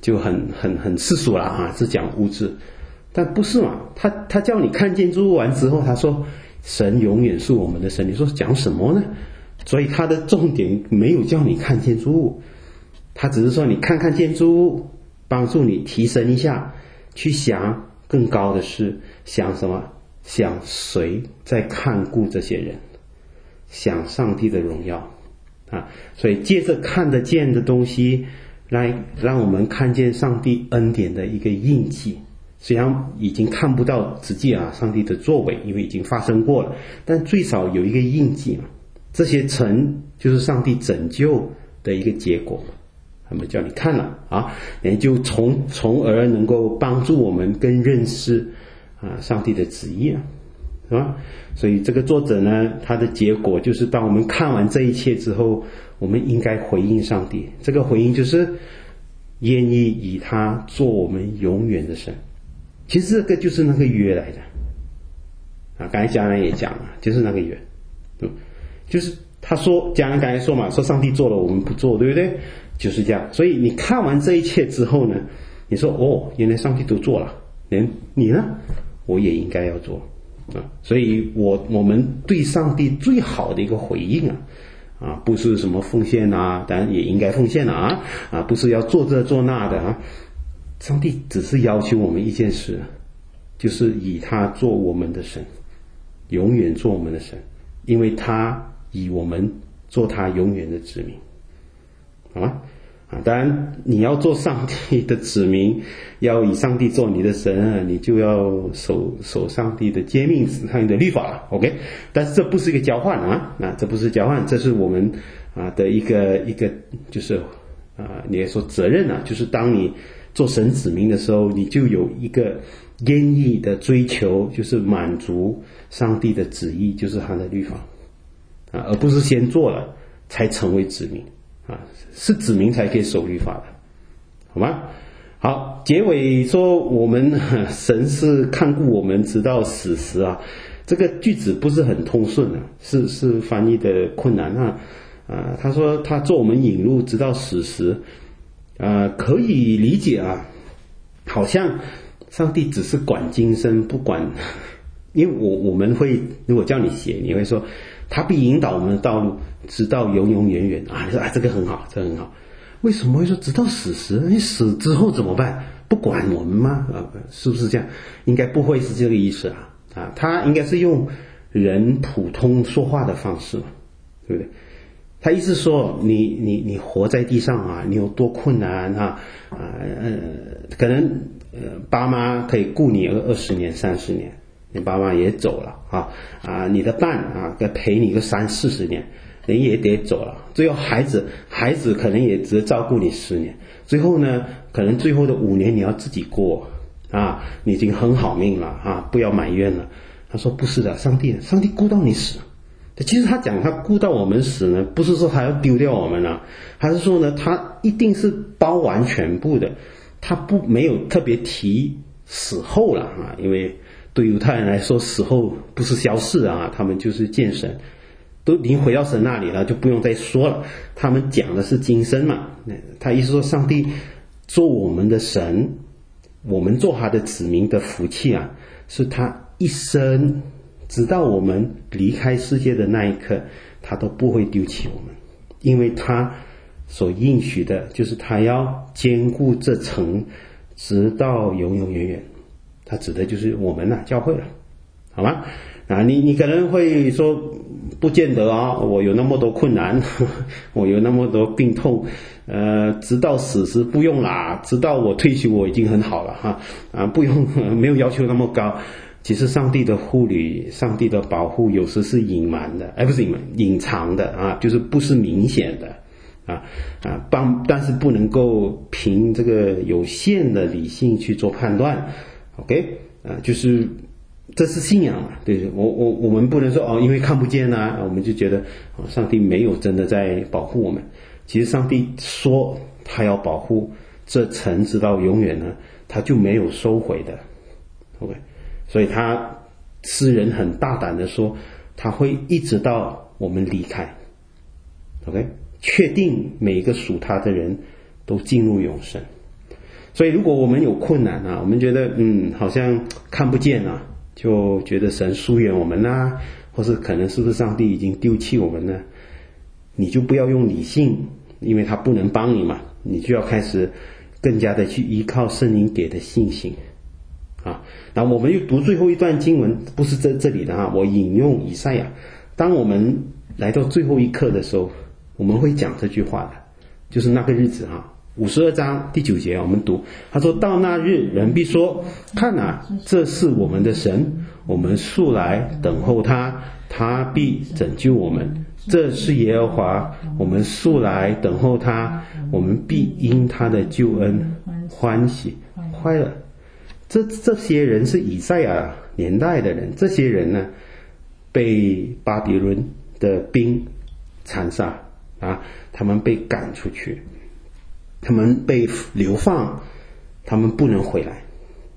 就很世俗了啊，是讲物质。但不是嘛，他叫你看建筑物完之后，他说神永远是我们的神，你说讲什么呢？所以他的重点没有叫你看建筑物，他只是说你看看建筑物，帮助你提升一下，去想更高的事，想什么？想谁在看顾这些人，想上帝的荣耀啊！所以借着看得见的东西来让我们看见上帝恩典的一个印记。虽然已经看不到实际上帝的作为，因为已经发生过了，但最少有一个印记嘛。这些城就是上帝拯救的一个结果，他们叫你看了啊，也就从而能够帮助我们更认识上帝的旨意啊，是吧？所以这个作者呢，他的结果就是当我们看完这一切之后，我们应该回应上帝。这个回应就是愿意以他做我们永远的神。其实这个就是那个约来的啊，刚才迦南也讲了，就是那个约，就是他说迦南刚才说嘛，说上帝做了我们不做，对不对？就是这样。所以你看完这一切之后呢，你说哦，原来上帝都做了，连你呢，我也应该要做啊。所以我们对上帝最好的一个回应啊，不是什么奉献啊，当然也应该奉献了啊，不是要做这做那的啊。上帝只是要求我们一件事，就是以他做我们的神，永远做我们的神，因为他以我们做他永远的子民，好吗？当然你要做上帝的子民，要以上帝做你的神，你就要守上帝的诫命，上帝的律法了 OK。 但是这不是一个交换这不是交换，这是我们的一个就是你也说责任就是当你做神子民的时候，你就有一个愿意的追求，就是满足上帝的旨意，就是他的律法而不是先做了才成为子民是子民才可以守律法的，好吗？好，结尾说我们神是看顾我们直到死时这个句子不是很通顺是翻译的困难他说他做我们引路直到死时可以理解好像上帝只是管今生不管，因为我们会如果叫你写，你会说他必引导我们的道路直到永永远远你说这个很好，这个很好。为什么会说直到死时？你死之后怎么办？不管我们吗？是不是这样？应该不会是这个意思他应该是用人普通说话的方式嘛，对不对？他意思说你活在地上你有多困难可能爸妈可以顾你20年30年，你爸妈也走了你的伴陪你个30-40年，人也得走了，最后孩子可能也只照顾你10年，最后呢可能最后的5年你要自己过你已经很好命了不要埋怨了。他说不是的，上帝顾到你死。其实他讲他顾到我们死呢，不是说他要丢掉我们还是说呢他一定是包完全部的，他没有特别提死后了因为对犹太人来说死后不是消逝他们就是见神，都已经回到神那里了，就不用再说了。他们讲的是今生嘛，他意思说上帝做我们的神，我们做他的子民的福气是他一生直到我们离开世界的那一刻，他都不会丢弃我们，因为他所应许的就是他要坚固这城直到永永远远，他指的就是我们教会了，好吗？你可能会说不见得我有那么多困难我有那么多病痛直到死时不用啦，直到我退休我已经很好了不用没有要求那么高。其实上帝的护理，上帝的保护有时是隐瞒的，不是隐藏的就是不是明显的但是不能够凭这个有限的理性去做判断 OK 就是这是信仰嘛，对，我们不能说因为看不见我们就觉得上帝没有真的在保护我们。其实上帝说他要保护这城直到永远呢，他就没有收回的 OK。所以他诗人很大胆的说他会一直到我们离开 OK， 确定每一个属他的人都进入永生。 所以如果我们有困难啊，我们觉得好像看不见啊，就觉得神疏远我们啊，或是可能是不是上帝已经丢弃我们呢？你就不要用理性，因为他不能帮你嘛，你就要开始更加的去依靠圣灵给的信心啊。那我们又读最后一段经文，不是这里的啊，我引用以赛亚。当我们来到最后一刻的时候，我们会讲这句话的，就是那个日子啊。52章第9节我们读，他说到那日，人必说，看啊，这是我们的神，我们素来等候他，他必拯救我们。这是耶和华，我们素来等候他，我们必因他的救恩欢喜快乐。这些人是以赛亚年代的人，这些人呢，被巴比伦的兵残杀啊，他们被赶出去，他们被流放，他们不能回来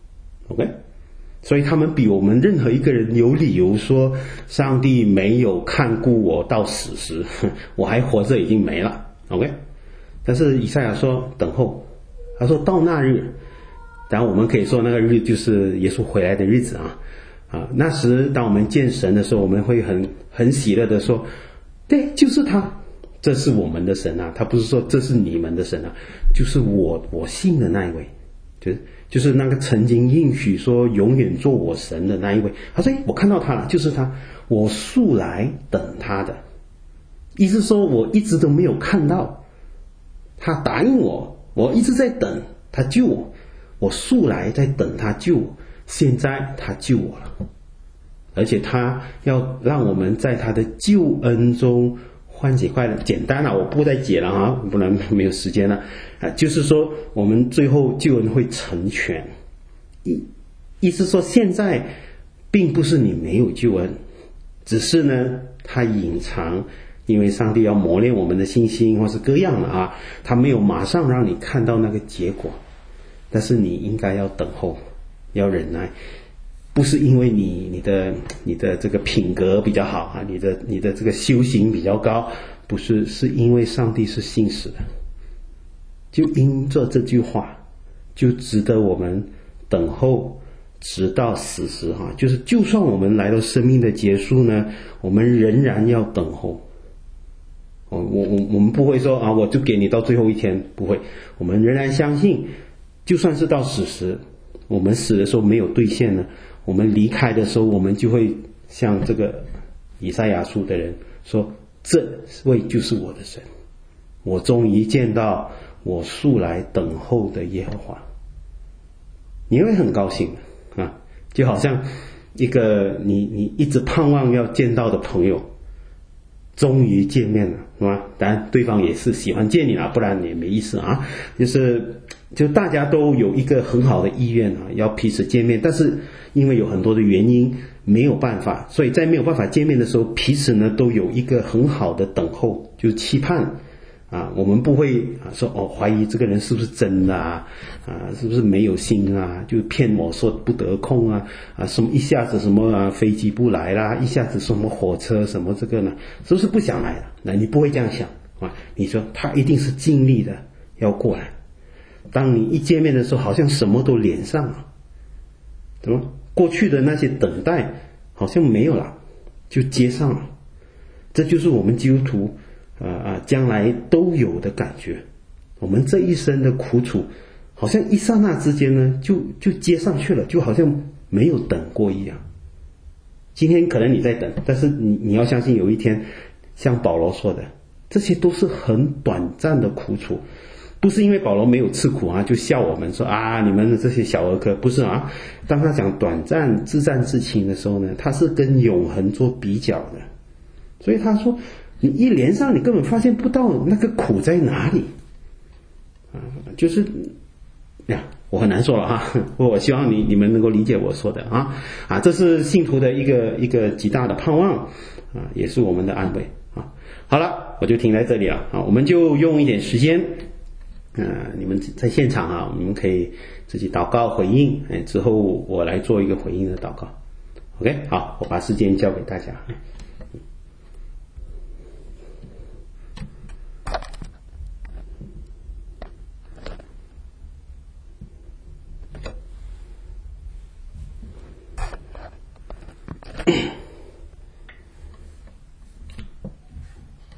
OK， 所以他们比我们任何一个人有理由说上帝没有看顾我到死时，我还活着已经没了 OK。 但是以赛亚说等候，他说到那日，当然我们可以说那个日就是耶稣回来的日子啊，那时当我们见神的时候，我们会很喜乐的说，对，就是他，这是我们的神啊，他不是说这是你们的神啊，就是我信的那一位，就是那个曾经应许说永远做我神的那一位。他说我看到他了，就是他，我素来等他的，意思说我一直都没有看到他答应我，我一直在等他救我，我素来在等他救我，现在他救我了，而且他要让我们在他的救恩中欢喜快乐。简单了，我不再解了啊，不然没有时间了啊。就是说我们最后救恩会成全，意思说现在并不是你没有救恩，只是呢他隐藏，因为上帝要磨练我们的信心或是各样的啊，他没有马上让你看到那个结果，但是你应该要等候，要忍耐。不是因为你的这个品格比较好啊，你的这个修行比较高，不是，是因为上帝是信实的。就因着这句话，就值得我们等候直到死时哈。就是就算我们来到生命的结束呢，我们仍然要等候。我们不会说啊，我就给你到最后一天，不会，我们仍然相信，就算是到死时，我们死的时候没有兑现呢，我们离开的时候，我们就会像这个以赛亚书的人说，这位就是我的神，我终于见到我素来等候的耶和华。你会很高兴啊，就好像一个你一直盼望要见到的朋友终于见面了，是吧？当然对方也是喜欢见你了，不然也没意思啊。就大家都有一个很好的意愿啊，要彼此见面，但是因为有很多的原因没有办法，所以在没有办法见面的时候，彼此呢都有一个很好的等候，就是期盼啊。我们不会说怀疑这个人是不是真的啊，是不是没有心啊，就骗我说不得空啊，什么一下子什么飞机不来啦，一下子什么火车什么这个呢，是不是不想来了？那你不会这样想啊？你说他一定是尽力的要过来。当你一见面的时候，好像什么都连上了，怎么过去的那些等待好像没有了，就接上了。这就是我们基督徒将来都有的感觉。我们这一生的苦楚，好像一刹那之间呢，就接上去了，就好像没有等过一样。今天可能你在等，但是你要相信有一天，像保罗说的，这些都是很短暂的苦楚。不是因为保罗没有吃苦啊，就笑我们说你们的这些小儿科，不是啊。当他讲短暂自战自清的时候呢，他是跟永恒做比较的。所以他说，你一连上，你根本发现不到那个苦在哪里就是我很难说了啊。我希望你们能够理解我说的这是信徒的一个极大的盼望也是我们的安慰好了，我就停在这里了我们就用一点时间。你们在现场你们可以自己祷告回应，之后我来做一个回应的祷告。OK， 好，我把时间交给大家。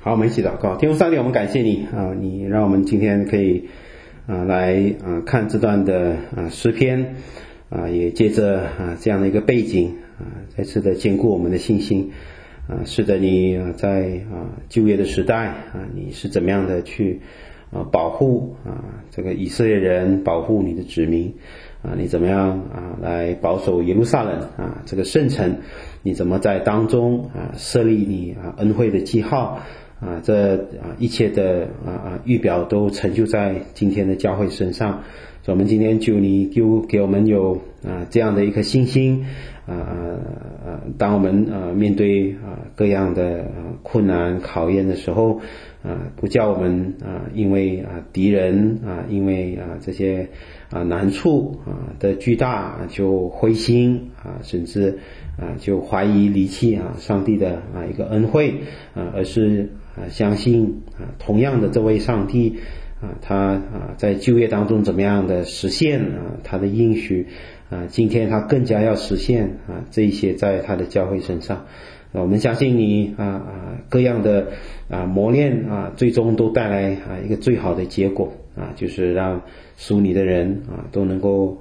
好，我们一起祷告。天父上帝，我们感谢你啊，你让我们今天可以来看这段的诗篇也借着这样的一个背景再次的坚固我们的信心是的，你在旧约的时代你是怎么样的去保护这个以色列人，保护你的子民你怎么样来保守耶路撒冷这个圣城，你怎么在当中设立你恩惠的记号这一切的预表都成就在今天的教会身上。所以我们今天求你给我们有这样的一颗信心当我们面对各样的困难考验的时候不叫我们因为敌人因为这些难处的巨大就灰心甚至就怀疑离弃上帝的一个恩惠而是相信同样的这位上帝他在旧约当中怎么样的实现他的应许今天他更加要实现这一些在他的教会身上。我们相信你各样的磨练最终都带来一个最好的结果就是让属你的人都能够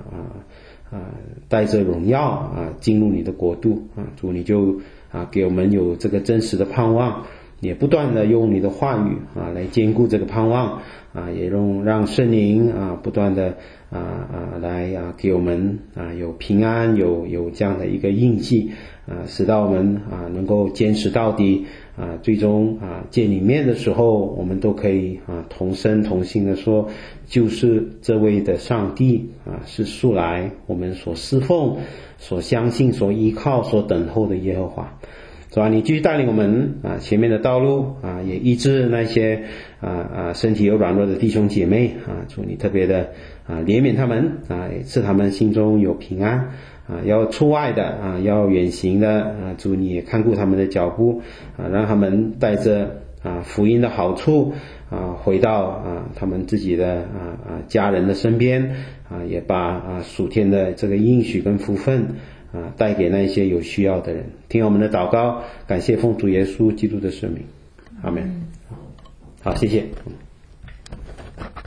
带着荣耀进入你的国度主你就给我们有这个真实的盼望，也不断的用你的话语来兼顾这个盼望也让圣灵不断的来给我们有平安，有这样的一个印记使到我们能够坚持到底最终见你面的时候我们都可以同声同心的说，就是这位的上帝是素来我们所侍奉所相信所依靠所等候的耶和华。是吧？你继续带领我们前面的道路也医治那些身体有软弱的弟兄姐妹主你特别的怜悯他们也赐他们心中有平安要出外的要远行的主你也看顾他们的脚步让他们带着福音的好处回到他们自己的家人的身边也把属天的这个应许跟福分带给那些有需要的人。听我们的祷告，感谢奉主耶稣基督的圣名，阿们。好，谢谢。